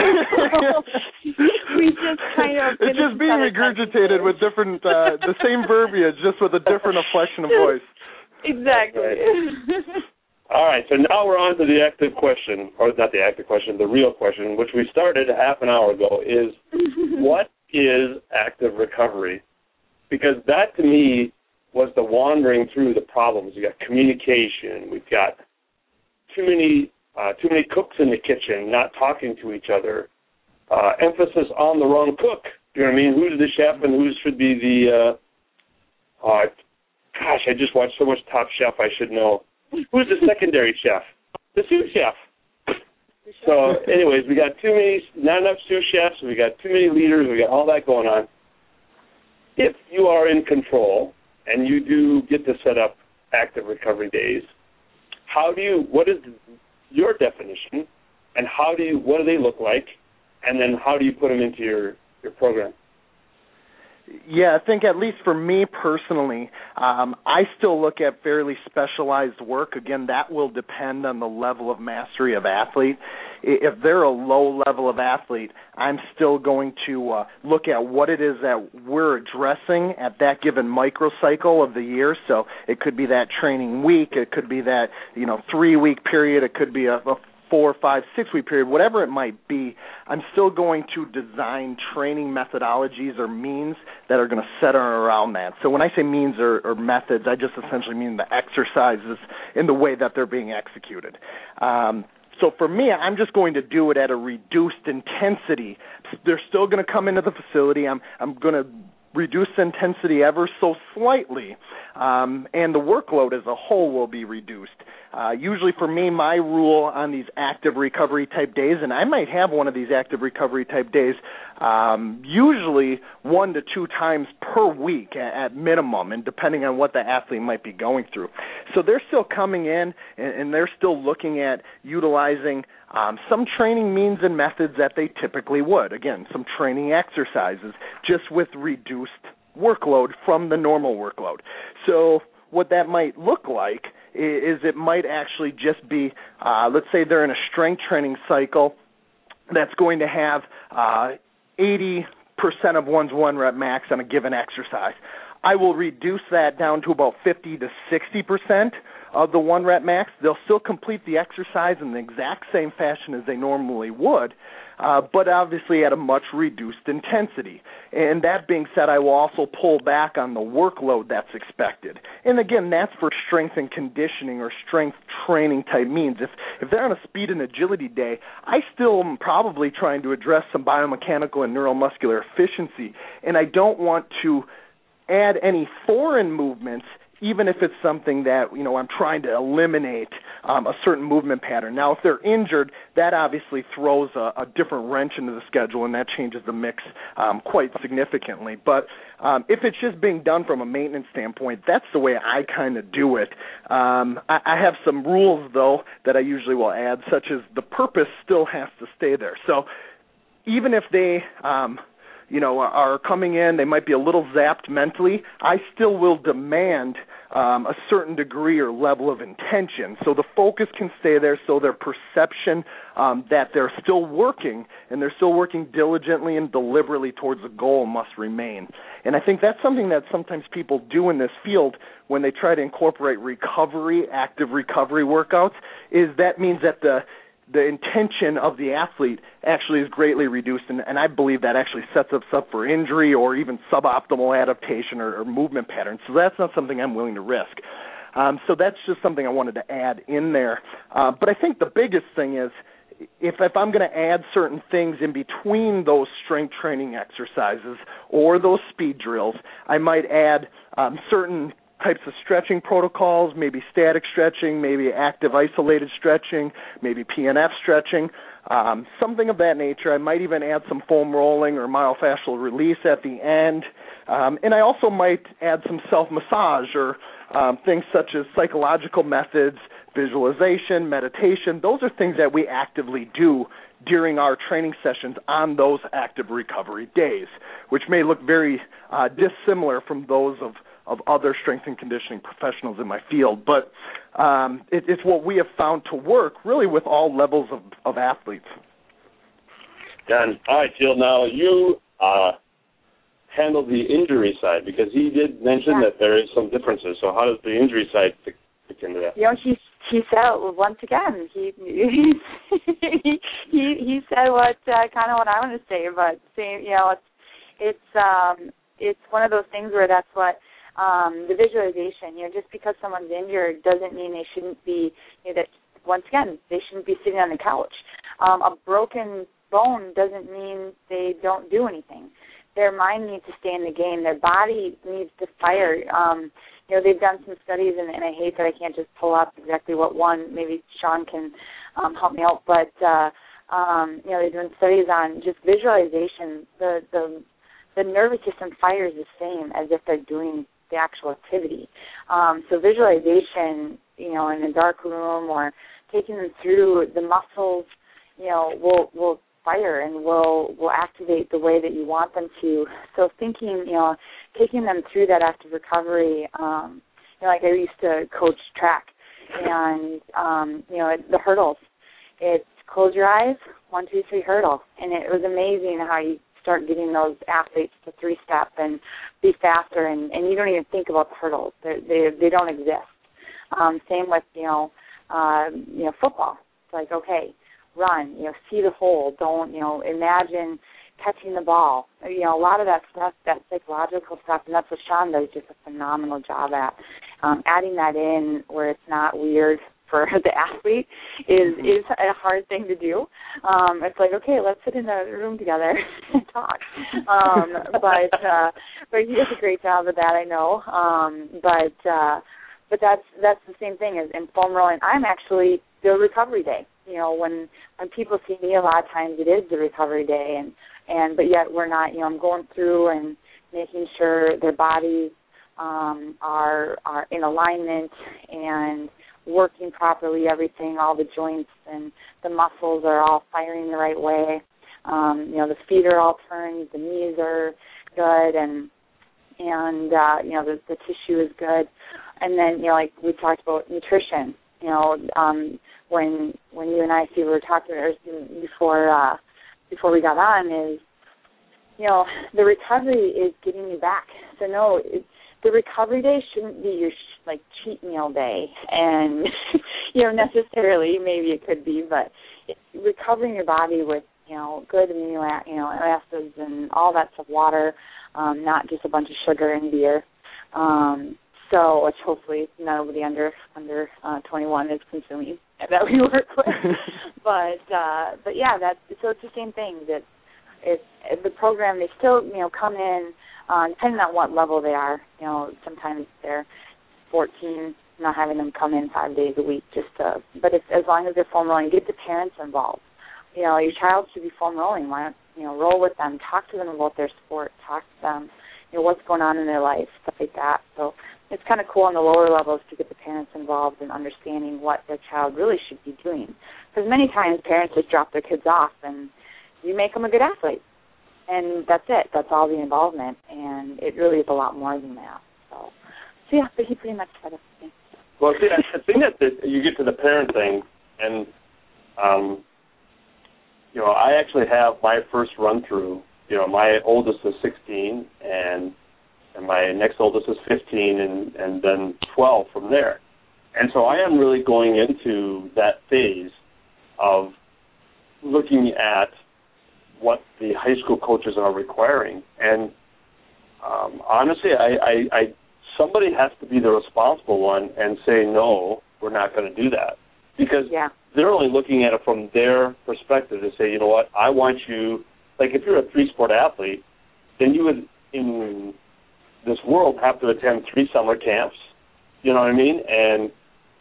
[SPEAKER 3] We just kind of.
[SPEAKER 5] It's just being regurgitated with different, the same verbiage, just with a different inflection of voice.
[SPEAKER 3] Exactly.
[SPEAKER 2] All right, so now we're on to the active question, or not the active question, the real question, which we started a half an hour ago, is what is active recovery? Because that, to me, was the wandering through the problems. We've got communication. We've got too many too many cooks in the kitchen, not talking to each other, emphasis on the wrong cook. You know what I mean? Who's the chef and who should be the, gosh, I just watched so much Top Chef, I should know. Who's the secondary chef? The sous chef. So, anyways, we got not enough sous chefs, we got too many leaders, we got all that going on. If you are in control and you do get to set up active recovery days, what is your definition, and what do they look like, and then how do you put them into your program?
[SPEAKER 5] Yeah, I think at least for me personally, I still look at fairly specialized work. Again, that will depend on the level of mastery of athlete. If they're a low level of athlete, I'm still going to look at what it is that we're addressing at that given microcycle of the year. So it could be that training week, it could be that 3-week period, it could be a 4, 5, 6-week period, whatever it might be. I'm still going to design training methodologies or means that are going to center around that. So when I say means or methods, I just essentially mean the exercises in the way that they're being executed. So for me, I'm just going to do it at a reduced intensity. They're still going to come into the facility. I'm going to reduce intensity ever so slightly, and the workload as a whole will be reduced. Usually for me, my rule on these active recovery type days, and I might have one of these active recovery type days, usually 1 to 2 times per week at minimum, and depending on what the athlete might be going through. So they're still coming in, and they're still looking at utilizing some training means and methods that they typically would. Again, some training exercises, just with reduced workload from the normal workload. So what that might look like is it might actually just be, let's say they're in a strength training cycle that's going to have 80% of one's 1 rep max on a given exercise. I will reduce that down to about 50 to 60% of the 1 rep max. They'll still complete the exercise in the exact same fashion as they normally would, but obviously at a much reduced intensity. And that being said, I will also pull back on the workload that's expected. And again, that's for strength and conditioning or strength training type means. If they're on a speed and agility day, I still am probably trying to address some biomechanical and neuromuscular efficiency, and I don't want to add any foreign movements, even if it's something that, I'm trying to eliminate a certain movement pattern. Now, if they're injured, that obviously throws a different wrench into the schedule, and that changes the mix quite significantly. But if it's just being done from a maintenance standpoint, that's the way I kind of do it. I have some rules, though, that I usually will add, such as the purpose still has to stay there. So even if they are coming in, they might be a little zapped mentally, I still will demand a certain degree or level of intention. So the focus can stay there, so their perception that they're still working, and they're still working diligently and deliberately towards a goal must remain. And I think that's something that sometimes people do in this field when they try to incorporate active recovery workouts, is that means that the intention of the athlete actually is greatly reduced, and I believe that actually sets us up for injury or even suboptimal adaptation or movement patterns. So that's not something I'm willing to risk. So that's just something I wanted to add in there. But I think the biggest thing is if I'm going to add certain things in between those strength training exercises or those speed drills, I might add certain types of stretching protocols, maybe static stretching, maybe active isolated stretching, maybe PNF stretching, something of that nature. I might even add some foam rolling or myofascial release at the end. And I also might add some self-massage or things such as psychological methods, visualization, meditation. Those are things that we actively do during our training sessions on those active recovery days, which may look very dissimilar from those of other strength and conditioning professionals in my field. But it's what we have found to work really with all levels of athletes.
[SPEAKER 2] Done. All right, Jill, now you handle the injury side, because he did mention that there is some differences. So how does the injury side fit into that?
[SPEAKER 3] He said once again. He said what kind of what I want to say, but it's one of those things where that's what the visualization. Just because someone's injured doesn't mean they shouldn't be. That once again, they shouldn't be sitting on the couch. A broken bone doesn't mean they don't do anything. Their mind needs to stay in the game. Their body needs to fire. They've done some studies, and I hate that I can't just pull up exactly what one. Maybe Sean can help me out. But, they're doing studies on just visualization. The nervous system fires the same as if they're doing the actual activity. So visualization, in a dark room or taking them through the muscles, will fire and will activate the way that you want them to. So thinking, taking them through that active recovery, like I used to coach track, and, the hurdles, it's close your eyes, 1, 2, 3 hurdle. And it was amazing how you start getting those athletes to 3-step and be faster, and you don't even think about the hurdles. They don't exist. Same with, football. It's like, okay, run, see the hole. Don't, imagine catching the ball. A lot of that stuff, that psychological stuff, and that's what Sean does just a phenomenal job at. Adding that in where it's not weird for the athlete is a hard thing to do. It's like, okay, let's sit in a room together and talk. But he does a great job of that, I know. But that's the same thing as in foam rolling. I'm actually the recovery day. When people see me, a lot of times it is the recovery day, but yet we're not. I'm going through and making sure their bodies are in alignment and working properly, everything, all the joints and the muscles are all firing the right way. The feet are all turned, the knees are good, and the tissue is good. And then, like we talked about nutrition, when you and I, Steve, were talking before we got on is, the recovery is getting you back. So no, the recovery day shouldn't be your cheat meal day, and necessarily maybe it could be, but recovering your body with good amino acids and all that stuff, water, not just a bunch of sugar and beer. So which hopefully nobody under 21 is consuming that we work with. but yeah, so it's the same thing. That it's the program. They still come in depending on what level they are. Sometimes they're 14, not having them come in 5 days a week but as long as they're foam rolling, get the parents involved. Your child should be foam rolling. Why don't roll with them, talk to them about their sport, talk to them, what's going on in their life, stuff like that. So it's kind of cool on the lower levels to get the parents involved in understanding what their child really should be doing. Because many times parents just drop their kids off and you make them a good athlete. And that's it. That's all the involvement. And it really is a lot more than that. So yeah, but he pretty much said it.
[SPEAKER 2] Well, see, I think that you get to the parent thing, and, I actually have my first run-through. My oldest is 16, and my next oldest is 15, and then 12 from there. And so I am really going into that phase of looking at what the high school coaches are requiring. And honestly, I somebody has to be the responsible one and say, no, we're not going to do that. Because they're only looking at it from their perspective to say, you know what, I want you, like if you're a 3-sport athlete, then you would, in this world, have to attend 3 summer camps, you know what I mean? And,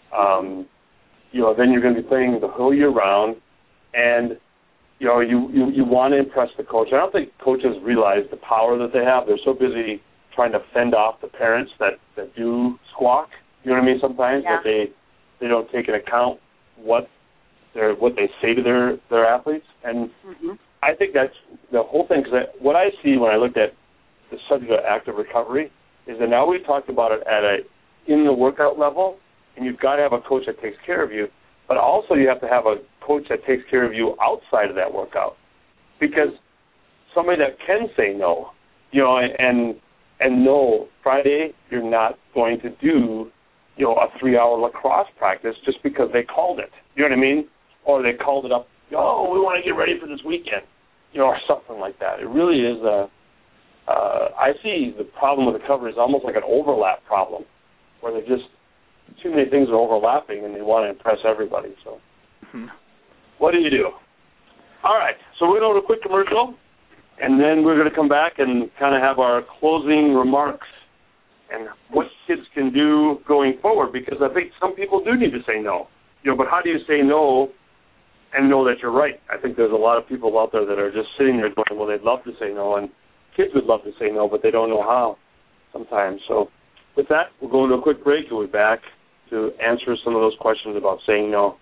[SPEAKER 2] then you're going to be playing the whole year round, and, you want to impress the coach. I don't think coaches realize the power that they have. They're so busy trying to fend off the parents that do squawk, you know what I mean, sometimes, that they don't take into account what they say to their athletes. And I think that's the whole thing, because what I see when I looked at the subject of active recovery is that now we've talked about it in the workout level, and you've got to have a coach that takes care of you, but also you have to have a coach that takes care of you outside of that workout, because somebody that can say no, and no, Friday you're not going to do, a 3-hour lacrosse practice just because they called it, you know what I mean? Or they called it up, we want to get ready for this weekend, or something like that. It really is I see the problem with recovery is almost like an overlap problem, where too many things are overlapping, and they want to impress everybody. So, What do you do? All right, so we're going to go to a quick commercial, and then we're going to come back and kind of have our closing remarks and what kids can do going forward, because I think some people do need to say no. But how do you say no and know that you're right? I think there's a lot of people out there that are just sitting there going, well, they'd love to say no, and kids would love to say no, but they don't know how sometimes. So with that, we'll go into a quick break, and we'll be back to answer some of those questions about saying no.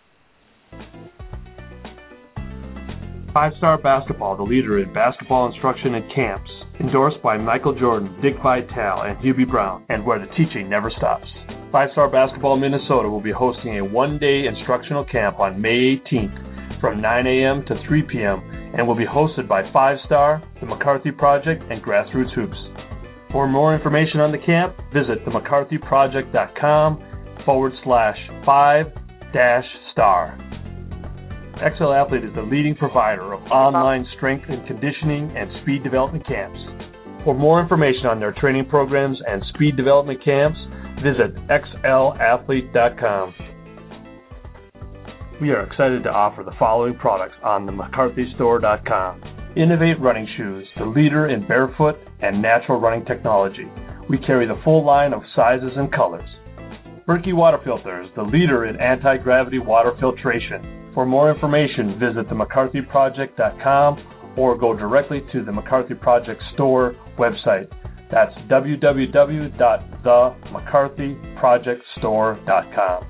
[SPEAKER 4] 5-Star Basketball, the leader in basketball instruction and camps. Endorsed by Michael Jordan, Dick Vitale, and Hubie Brown, and where the teaching never stops. 5-Star Basketball Minnesota will be hosting a one-day instructional camp on May 18th from 9 a.m. to 3 p.m. and will be hosted by 5-Star, the McCarthy Project, and Grassroots Hoops. For more information on the camp, visit themccarthyproject.com/5-star. XL Athlete is the leading provider of online strength and conditioning and speed development camps. For more information on their training programs and speed development camps, visit xlathlete.com. We are excited to offer the following products on the McCarthyStore.com. Innovate Running Shoes, the leader in barefoot and natural running technology. We carry the full line of sizes and colors. Berkey Water Filters, the leader in anti-gravity water filtration. For more information, visit themccarthyproject.com or go directly to the McCarthy Project store website. That's www.themccarthyprojectstore.com.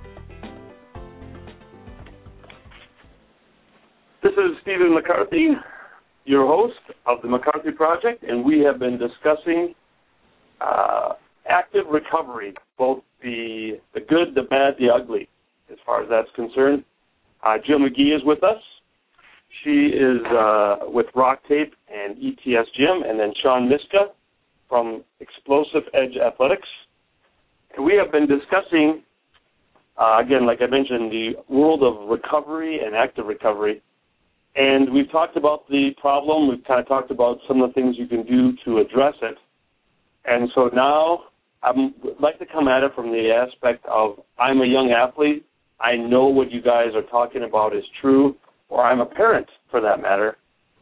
[SPEAKER 2] This is Stephen McCarthy, your host of the McCarthy Project, and we have been discussing active recovery, both the good, the bad, the ugly, as far as that's concerned. Jill McGee is with us. She is with Rock Tape and ETS Gym, and then Sean Miska from Explosive Edge Athletics. And we have been discussing, again, like I mentioned, the world of recovery and active recovery. And we've talked about the problem. We've kind of talked about some of the things you can do to address it. And so now I would like to come at it from the aspect of I'm a young athlete. I know what you guys are talking about is true, or I'm a parent for that matter.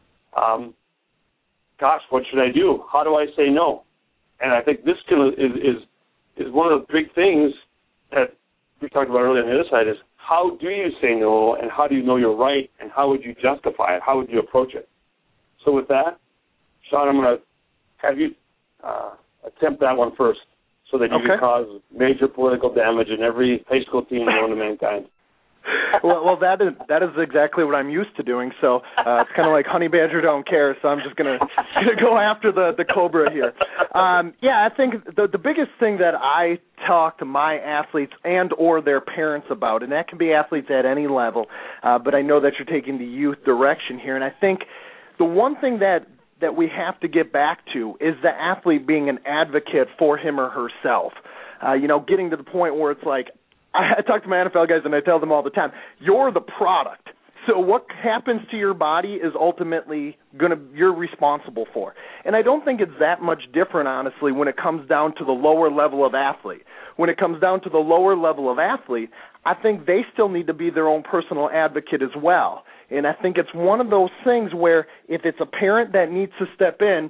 [SPEAKER 2] Gosh, what should I do? How do I say no? And I think this is one of the big things that we talked about earlier on the other side is how do you say no, and how do you know you're right, and how would you justify it? How would you approach it? So with that, Sean, I'm going to have you attempt that one first, so that you can cause major political damage in every high school team known to mankind.
[SPEAKER 5] Well, that is exactly what I'm used to doing. So it's kind of like Honey Badger don't care. So I'm just gonna go after the Cobra here. I think the biggest thing that I talk to my athletes and or their parents about, and that can be athletes at any level, but I know that you're taking the youth direction here, and I think the one thing that we have to get back to is the athlete being an advocate for him or herself. Getting to the point where it's like, I talk to my NFL guys and I tell them all the time, you're the product. So what happens to your body is ultimately you're responsible for. And I don't think it's that much different, honestly, when it comes down to the lower level of athlete. When it comes down to the lower level of athlete, I think they still need to be their own personal advocate as well. And I think it's one of those things where if it's a parent that needs to step in,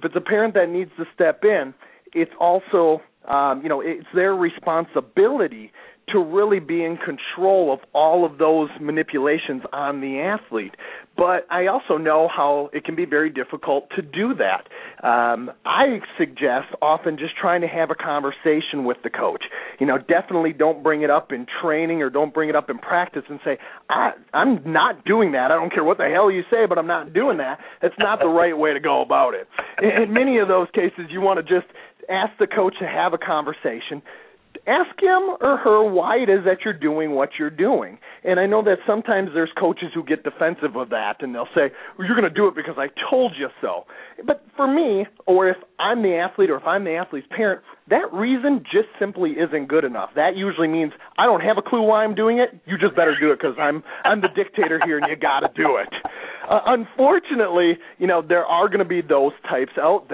[SPEAKER 5] it's also, it's their responsibility to really be in control of all of those manipulations on the athlete. But I also know how it can be very difficult to do that. I suggest often just trying to have a conversation with the coach. Definitely don't bring it up in training or don't bring it up in practice and say, I'm not doing that. I don't care what the hell you say, but I'm not doing that. That's not the right way to go about it. In many of those cases, you want to just ask the coach to have a conversation. Ask him or her why it is that you're doing what you're doing. And I know that sometimes there's coaches who get defensive of that, and they'll say, well, you're going to do it because I told you so. But for me, or if I'm the athlete or if I'm the athlete's parent, that reason just simply isn't good enough. That usually means I don't have a clue why I'm doing it. You just better do it because I'm the dictator here and you got to do it. Unfortunately, there are going to be those types out there.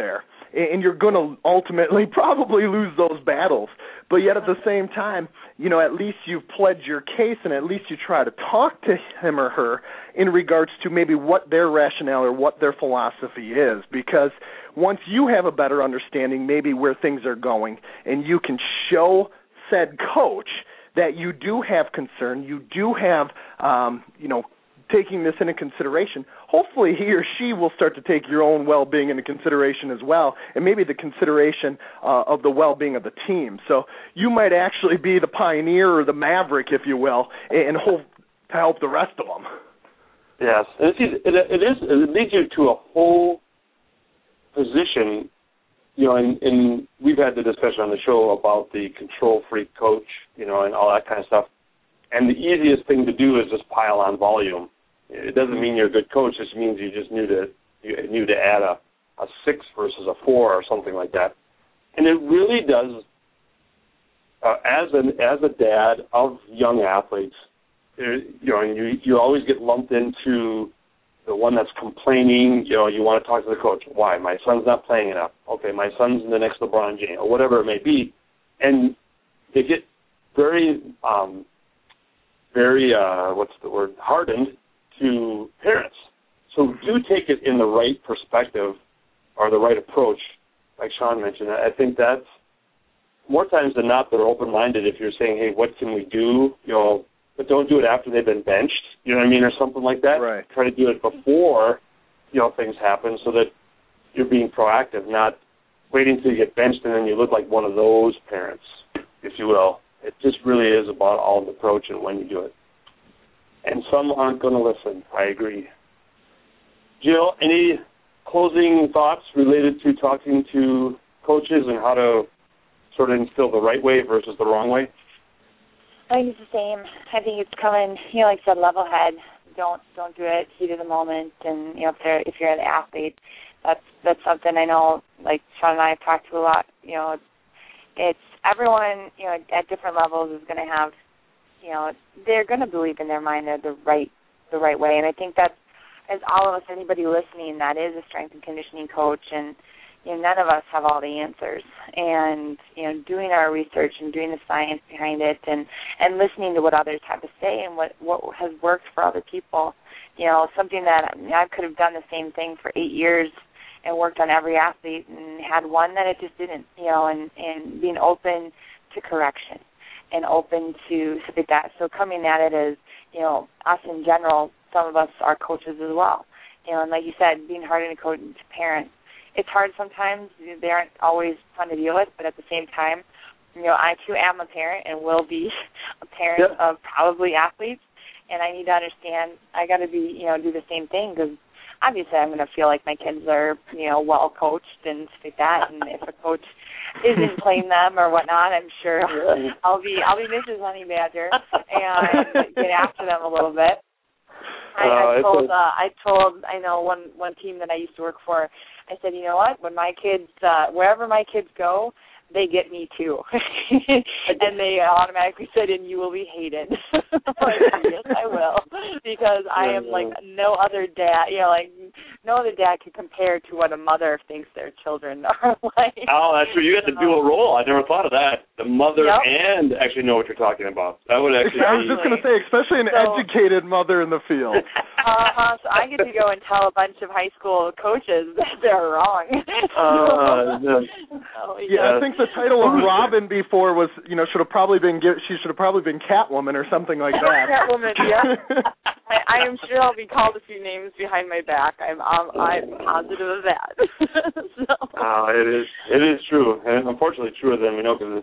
[SPEAKER 5] and you're going to ultimately probably lose those battles. But yet at the same time, at least you've pledged your case, and at least you try to talk to him or her in regards to maybe what their rationale or what their philosophy is. Because once you have a better understanding maybe where things are going, and you can show said coach that you do have concern, you do have, taking this into consideration, hopefully he or she will start to take your own well-being into consideration as well, and maybe the consideration of the well-being of the team. So you might actually be the pioneer or the maverick, if you will, and hope to help the rest of them.
[SPEAKER 2] Yes, and it leads you to a whole position, and we've had the discussion on the show about the control freak coach, and all that kind of stuff. And the easiest thing to do is just pile on volume. It doesn't mean you're a good coach. It just means you just knew to add a 6 versus a 4 or something like that. And it really does, as a dad of young athletes, you always get lumped into the one that's complaining. You want to talk to the coach. Why? My son's not playing enough. Okay, my son's the next LeBron James, or whatever it may be. And they get very hardened to parents. So do take it in the right perspective or the right approach, like Sean mentioned. I think that's more times than not they're open-minded if you're saying, hey, what can we do? But don't do it after they've been benched, you know what I mean, or something like that.
[SPEAKER 5] Right.
[SPEAKER 2] Try to do it before, things happen so that you're being proactive, not waiting until you get benched and then you look like one of those parents, if you will. It just really is about all the approach and when you do it. And some aren't going to listen. I agree. Jill, any closing thoughts related to talking to coaches and how to sort of instill the right way versus the wrong way?
[SPEAKER 3] I think it's the same. I think it's coming, like I said, level head. Don't do it heat of the moment. And if you're an athlete, that's something I know. Like Sean and I have talked to a lot. It's everyone. At different levels is going to have. They're going to believe in their mind they're the right way. And I think that as all of us, anybody listening that is a strength and conditioning coach, and none of us have all the answers. And doing our research and doing the science behind it, and listening to what others have to say and what has worked for other people. Something that I could have done the same thing for 8 years and worked on every athlete and had one that it just didn't. And being open to correction and open to stuff like that. So coming at it as, us in general, some of us are coaches as well. And like you said, being hard on a coach to parents. It's hard sometimes. They aren't always fun to deal with, but at the same time, I too am a parent and will be a parent of probably athletes, and I need to understand I got to be, do the same thing because obviously I'm going to feel like my kids are, well coached and stuff like that. And if a coach isn't playing them or whatnot, I'm sure I'll be Mrs. Honey Badger and get after them a little bit. I know one team that I used to work for. I said, you know what? When my kids, wherever my kids go, they get me too. And they automatically said, and you will be hated. Like, yes, I will. Because I am like no other dad, no other dad can compare to what a mother thinks their children are like.
[SPEAKER 2] Oh, that's true. You got the dual role. I never thought of that. The mother and actually know what you're talking about. That would actually
[SPEAKER 5] I was just going to say, especially an educated mother in the field.
[SPEAKER 3] So I get to go and tell a bunch of high school coaches that they're wrong.
[SPEAKER 5] I think the title of Robin before was, should have probably been Catwoman or something like that.
[SPEAKER 3] Catwoman, yeah. I am sure I'll be called a few names behind my back. I'm positive of that.
[SPEAKER 2] It is true, and unfortunately truer than we know because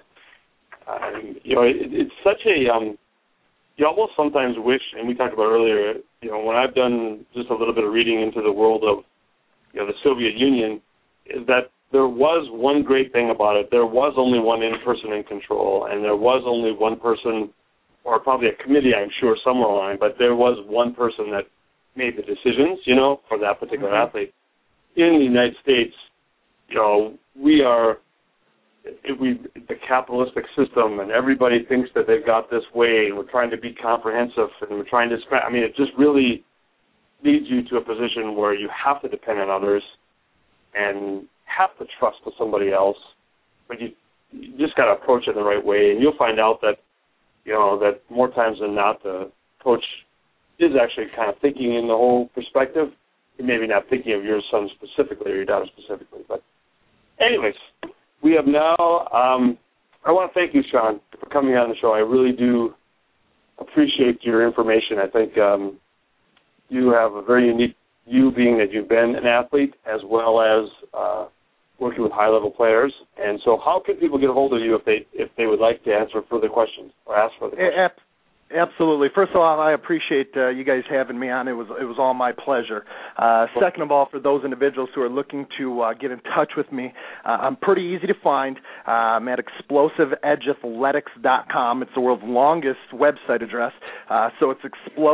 [SPEAKER 2] it's such a you almost sometimes wish, and we talked about earlier, when I've done just a little bit of reading into the world of the Soviet Union, is that there was one great thing about it. There was only one person in control, and there was only one person, or probably a committee, I'm sure, somewhere along, but there was one person that made the decisions, for that particular athlete. In the United States, we are the capitalistic system, and everybody thinks that they've got this way, and we're trying to be comprehensive, and we're trying to it just really leads you to a position where you have to depend on others, and have to trust to somebody else, but you just got to approach it the right way, and you'll find out that, that more times than not, the coach is actually kind of thinking in the whole perspective. Maybe not thinking of your son specifically or your daughter specifically. But anyways, we have now, I want to thank you, Sean, for coming on the show. I really do appreciate your information. I think you have a very unique view, being that you've been an athlete as well as working with high-level players. And so how can people get a hold of you if they would like to answer further questions or ask further questions?
[SPEAKER 5] Absolutely. First of all, I appreciate you guys having me on. It was all my pleasure. Second of all, for those individuals who are looking to get in touch with me, I'm pretty easy to find. I'm at explosiveedgeathletics.com. It's the world's longest website address. So it's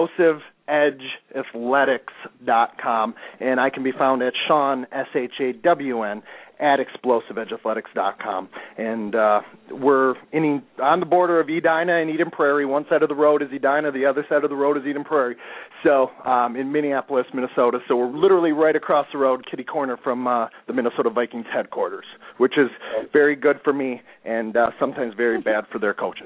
[SPEAKER 5] explosiveedgeathletics.com, and I can be found at Shawn, SHAWN, at explosiveedgeathletics.com. And we're on the border of Edina and Eden Prairie. One side of the road is Edina, the other side of the road is Eden Prairie. So in Minneapolis, Minnesota. So we're literally right across the road, kitty corner from the Minnesota Vikings headquarters, which is very good for me and sometimes very bad for their coaches.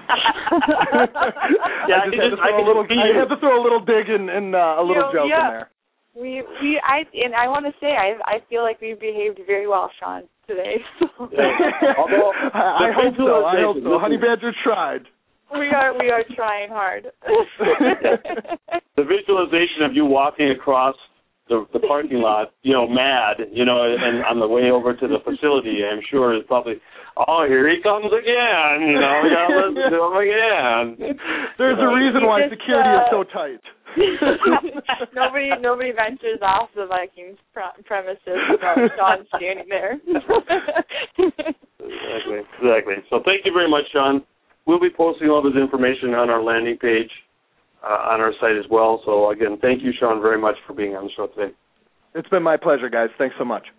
[SPEAKER 2] Yeah,
[SPEAKER 5] I had to throw a little dig and a little joke in there.
[SPEAKER 3] I want to say I feel like we behaved very well, Sean, today. So.
[SPEAKER 2] Although
[SPEAKER 5] I hope so. Honey Badger tried.
[SPEAKER 3] We are trying hard.
[SPEAKER 2] The visualization of you walking across the parking lot, mad, and on the way over to the facility, I'm sure is probably, oh, here he comes again, we got to listen to him again.
[SPEAKER 5] There's a reason why security is so tight.
[SPEAKER 3] Nobody ventures off the Vikings premises without Sean standing there.
[SPEAKER 2] Exactly. So thank you very much, Sean. We'll be posting all this information on our landing page on our site as well. So, again, thank you, Sean, very much for being on the show today.
[SPEAKER 5] It's been my pleasure, guys. Thanks so much.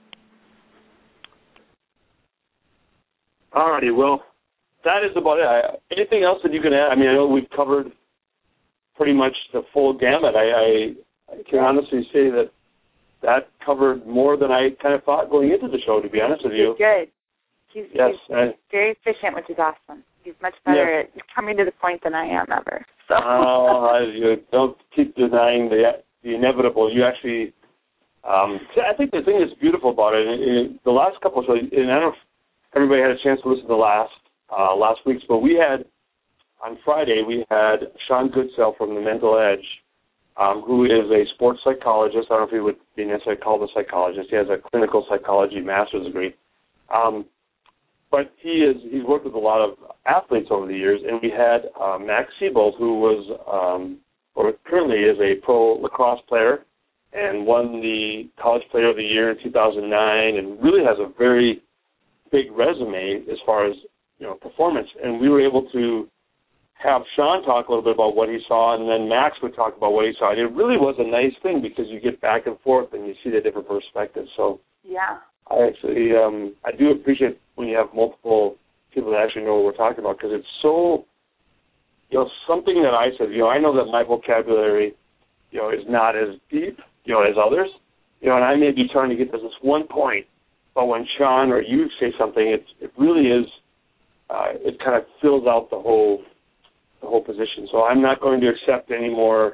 [SPEAKER 2] All righty. Well, that is about it. Anything else that you can add? I mean, I know we've covered pretty much the full gamut. I can honestly say that covered more than I kind of thought going into the show, to be honest with you.
[SPEAKER 3] He's good. He's very efficient, which is awesome. He's much better at coming to the point than I am ever. So.
[SPEAKER 2] You don't keep denying the inevitable. You actually, I think the thing that's beautiful about it, the last couple of shows, and I don't know if everybody had a chance to listen to last week's, but on Friday we had Sean Goodsell from the Mental Edge, who is a sports psychologist. I don't know if he would be necessarily called a psychologist. He has a clinical psychology master's degree. But he's worked with a lot of athletes over the years, and we had Max Siebold, who was, or currently is a pro lacrosse player and won the College Player of the Year in 2009 and really has a very big resume as far as, performance. And we were able to have Sean talk a little bit about what he saw, and then Max would talk about what he saw. And it really was a nice thing because you get back and forth and you see the different perspectives. So
[SPEAKER 3] yeah.
[SPEAKER 2] I actually, I do appreciate when you have multiple people that actually know what we're talking about, because it's so, something that I said, I know that my vocabulary, is not as deep, as others, and I may be trying to get to this one point, but when Sean or you say something, it really is, it kind of fills out the whole position. So I'm not going to accept any more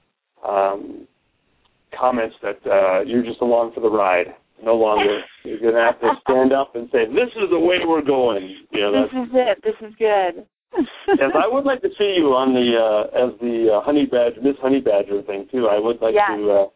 [SPEAKER 2] comments that you're just along for the ride. No longer. You're going to have to stand up and say, this is the way we're going.
[SPEAKER 3] This is it. This is good.
[SPEAKER 2] Yes, I would like to see you on as the Miss Honey Badger thing, too. I would like to.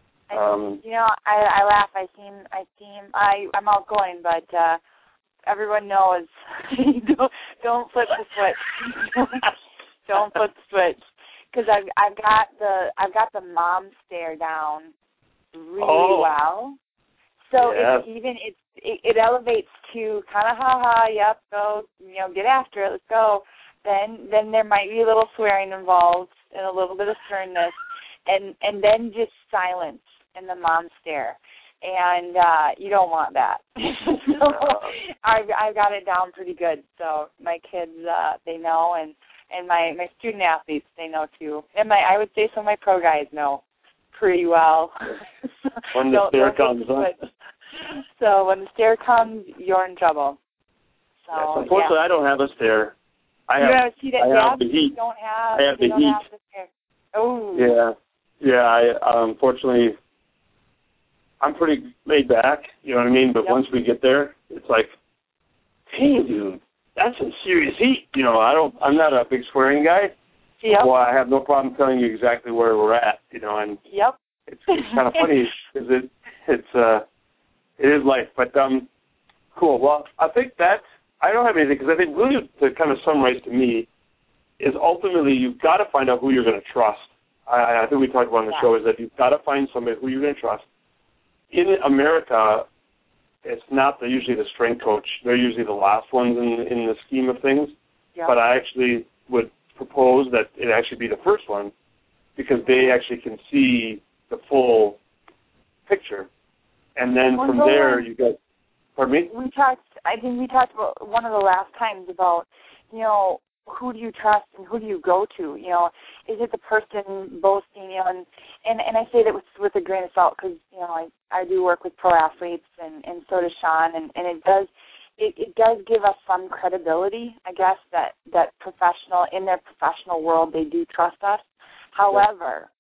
[SPEAKER 3] I laugh. I'm outgoing, but everyone knows don't flip the switch. Don't flip the switch. Because I've got the mom stare down really well. So it elevates to kind of yep, go, get after it, let's go. Then there might be a little swearing involved and a little bit of sternness, and then just silence and the mom stare. And you don't want that. So I've got it down pretty good. So my kids, they know, and my student athletes, they know too. And I would say some of my pro guys know pretty well.
[SPEAKER 2] When the stare comes up.
[SPEAKER 3] So when the stair comes, you're in trouble. So,
[SPEAKER 2] yes, unfortunately, I don't have a stair. I have the heat. I have the heat.
[SPEAKER 3] Oh.
[SPEAKER 2] Yeah. Unfortunately, I'm pretty laid back. You know what I mean? But once we get there, it's like, hey, dude, that's some serious heat. You know, I'm not a big swearing guy.
[SPEAKER 3] Yep.
[SPEAKER 2] Well, I have no problem telling you exactly where we're at. You know, and it's kind of funny because it is life. But cool. Well, I think that I don't have anything because I think really to kind of summarize to me is ultimately you've got to find out who you're going to trust. I think we talked about on the show is that you've got to find somebody who you're going to trust. In America, it's not usually the strength coach. They're usually the last ones in the scheme of things. Yep. But I actually would propose that it actually be the first one because they actually can see the full picture. And then from there you get, pardon me?
[SPEAKER 3] I think we talked about one of the last times about, you know, who do you trust and who do you go to? You know, is it the person boasting? You know, and I say that with a grain of salt because you know I do work with pro athletes and so does Sean, and it does give us some credibility, I guess, that in their professional world they do trust us. However,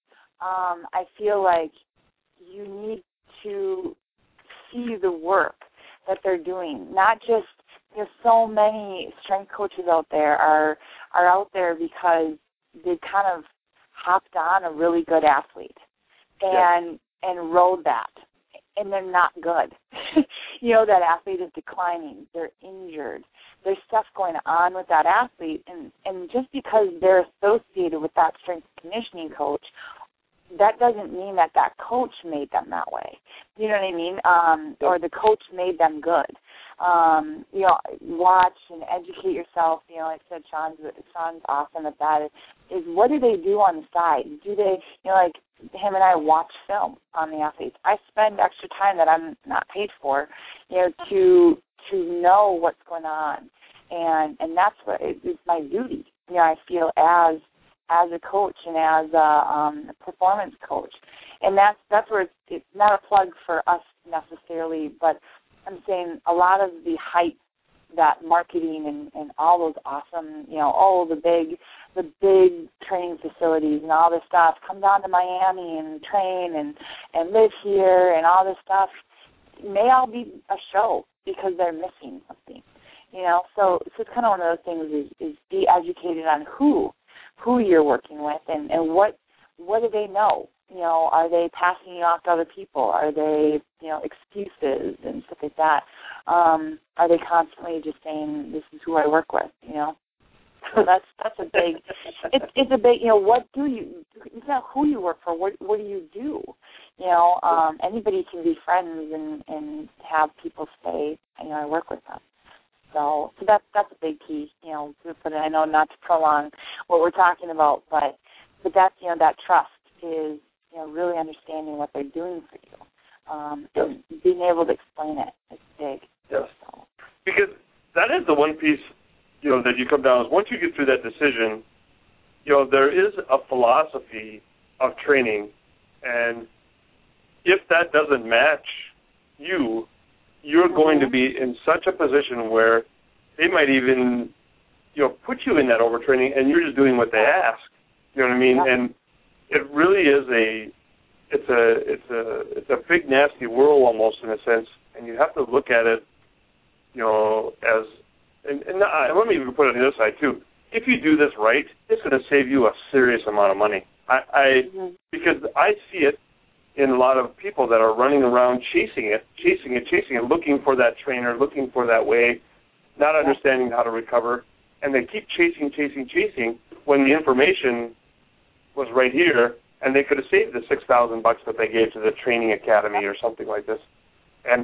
[SPEAKER 3] I feel like you need to see the work that they're doing, not just. There's so many strength coaches out there are out there because they kind of hopped on a really good athlete and rode that, and they're not good. You know, that athlete is declining. They're injured. There's stuff going on with that athlete, and just because they're associated with that strength and conditioning coach, that doesn't mean that coach made them that way. You know what I mean? Or the coach made them good. You know, watch and educate yourself. You know, like I said, Sean's awesome at that. Is what do they do on the side? Do they, you know, like him and I watch film on the athletes. I spend extra time that I'm not paid for, you know, to know what's going on, and that's what it's my duty. You know, I feel as a coach and as a performance coach, and that's where it's not a plug for us necessarily, but I'm saying a lot of the hype that marketing and all those awesome, you know, all the big training facilities and all this stuff, come down to Miami and train and live here and all this stuff may all be a show because they're missing something, you know. So it's kind of one of those things is be educated on who you're working with and what do they know. You know, are they passing you off to other people? Are they, you know, excuses and stuff like that? Are they constantly just saying, this is who I work with, you know? So that's a big, it's a big, you know, it's not who you work for, what do you do? You know, anybody can be friends and have people say, you know, I work with them. So that's a big key, you know, but I know not to prolong what we're talking about, but that's, you know, that trust is, you know, really understanding what they're doing for you, and being able to explain it. It's big.
[SPEAKER 2] Yes. So. Because that is the one piece, you know, that you come down is once you get through that decision, you know, there is a philosophy of training, and if that doesn't match you're going to be in such a position where they might even, you know, put you in that overtraining, and you're just doing what they ask. You know what I mean? Yeah. And it really is it's a big nasty world almost in a sense, and you have to look at it, you know, as and let me even put it on the other side too. If you do this right, it's going to save you a serious amount of money. Because I see it in a lot of people that are running around chasing it, looking for that trainer, looking for that way, not understanding how to recover, and they keep chasing when the information was right here, and they could have saved the $6,000 that they gave to the training academy or something like this. And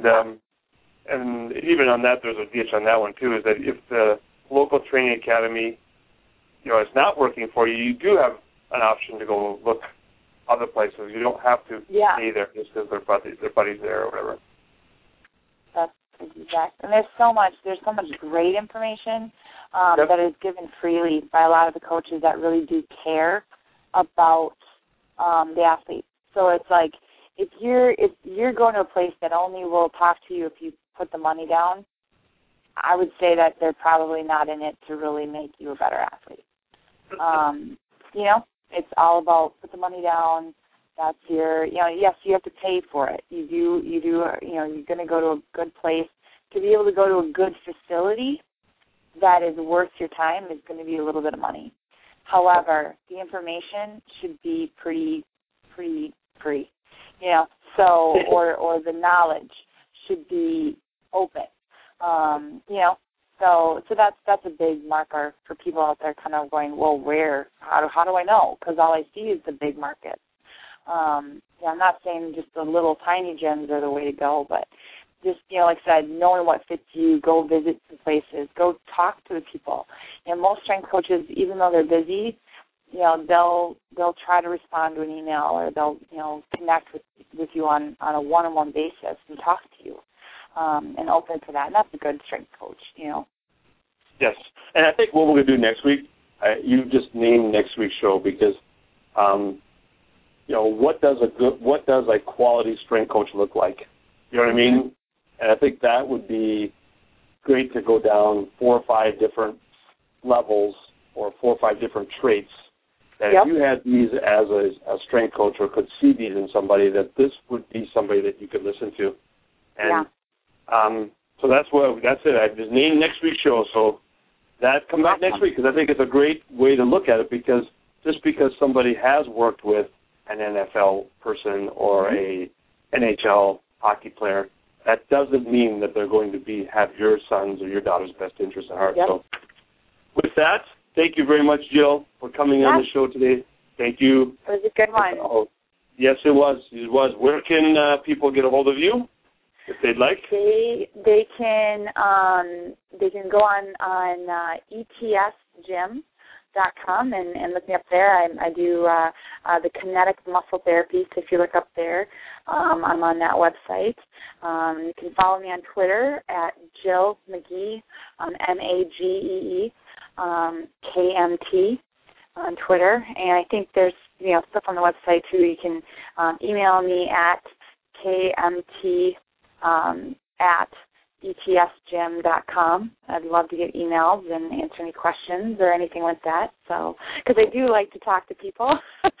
[SPEAKER 2] even on that, there's a ditch on that one too. Is that if the local training academy, you know, is not working for you, you do have an option to go look other places. You don't have to stay there just because their buddies there or whatever.
[SPEAKER 3] That's exact. And there's so much great information that is given freely by a lot of the coaches that really do care about the athlete. So it's like if you're going to a place that only will talk to you if you put the money down, I would say that they're probably not in it to really make you a better athlete. It's all about put the money down. That's yes, you have to pay for it. You do, you're going to go to a good place. To be able to go to a good facility that is worth your time is going to be a little bit of money. However, the information should be pretty free, or the knowledge should be open, So that's a big marker for people out there kind of going, well, where, how do I know? Because all I see is the big markets. I'm not saying just the little tiny gyms are the way to go, but just, like I said, knowing what fits you, go visit some places, go talk to the people. Most strength coaches, even though they're busy, they'll try to respond to an email, or they'll, connect with you on a one-on-one basis and talk to you, and open to that. And that's a good strength coach,
[SPEAKER 2] Yes. And I think what we're going to do next week, you just named next week's show because, what does a quality strength coach look like? You know what I mean? And I think that would be great to go down 4 or 5 different levels or 4 or 5 different traits that if you had these as a strength coach or could see these in somebody, that this would be somebody that you could listen to. And so that's it. I just named next week's show. So that come back next week because I think it's a great way to look at it because just because somebody has worked with an NFL person or a NHL hockey player, that doesn't mean that they're going to have your son's or your daughter's best interest at heart. So with that, thank you very much, Jill, for coming on the show today. Thank you.
[SPEAKER 3] It was a good one.
[SPEAKER 2] Yes, it was. It was. Where can people get a hold of you if they'd like?
[SPEAKER 3] They can go on ETSgym.com and look me up there. I do the kinetic muscle therapy. So if you look up there, I'm on that website. You can follow me on Twitter at Jill McGee, MAGEE, KMT on Twitter. And I think there's stuff on the website too. You can email me at KMT at ETSgym.com. I'd love to get emails and answer any questions or anything like that. So, because I do like to talk to people,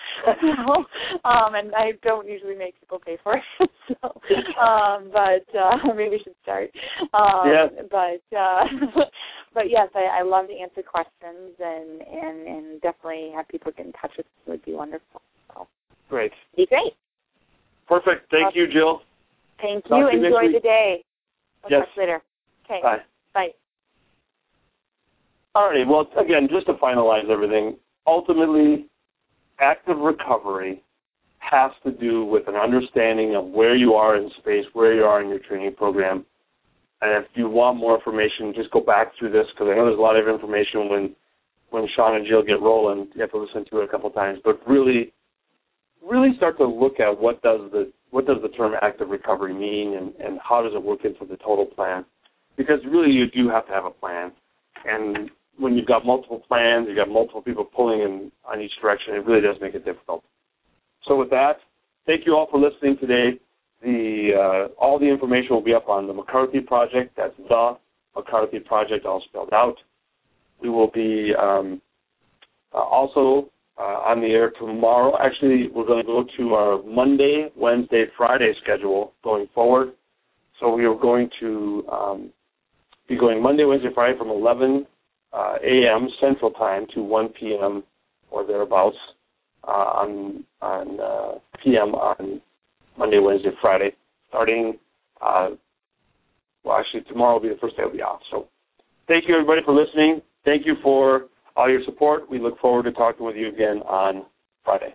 [SPEAKER 3] and I don't usually make people pay for it. So, but maybe we should start. But yes, I love to answer questions and definitely have people get in touch with me would be wonderful. So,
[SPEAKER 2] great.
[SPEAKER 3] Be great.
[SPEAKER 2] Perfect. Thank you, Jill.
[SPEAKER 3] Thank you. Enjoy the day. We'll talk later. Okay.
[SPEAKER 2] Bye.
[SPEAKER 3] Bye.
[SPEAKER 2] All right. Well, again, just to finalize everything, ultimately, active recovery has to do with an understanding of where you are in space, where you are in your training program. And if you want more information, just go back through this because I know there's a lot of information when Sean and Jill get rolling. You have to listen to it a couple times, but really start to look at what does the term active recovery mean and how does it work into the total plan? Because really you do have to have a plan. And when you've got multiple plans, you've got multiple people pulling in on each direction, it really does make it difficult. So with that, thank you all for listening today. All the information will be up on the McCarthy Project. That's the McCarthy Project, all spelled out. We will be also on the air tomorrow. Actually, we're going to go to our Monday, Wednesday, Friday schedule going forward. So we are going to be going Monday, Wednesday, Friday from 11 a.m. Central Time to 1 p.m. or thereabouts on p.m. on Monday, Wednesday, Friday. Starting, actually tomorrow will be the first day I'll be off. So thank you, everybody, for listening. Thank you for all your support. We look forward to talking with you again on Friday.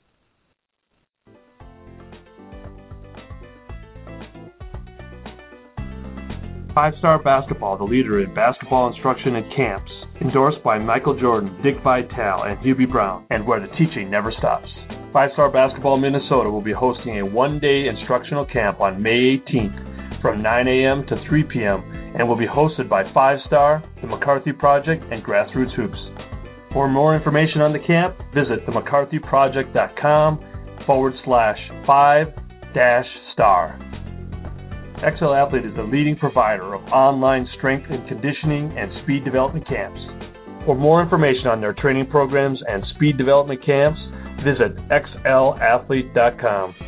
[SPEAKER 4] Five Star Basketball, the leader in basketball instruction and camps. Endorsed by Michael Jordan, Dick Vitale, and Hubie Brown, and where the teaching never stops. 5 Star Basketball Minnesota will be hosting a one-day instructional camp on May 18th from 9 a.m. to 3 p.m. and will be hosted by 5 Star, the McCarthy Project, and Grassroots Hoops. For more information on the camp, visit themccarthyproject.com/5-star XL-Star. XL Athlete is the leading provider of online strength and conditioning and speed development camps. For more information on their training programs and speed development camps, visit XLathlete.com.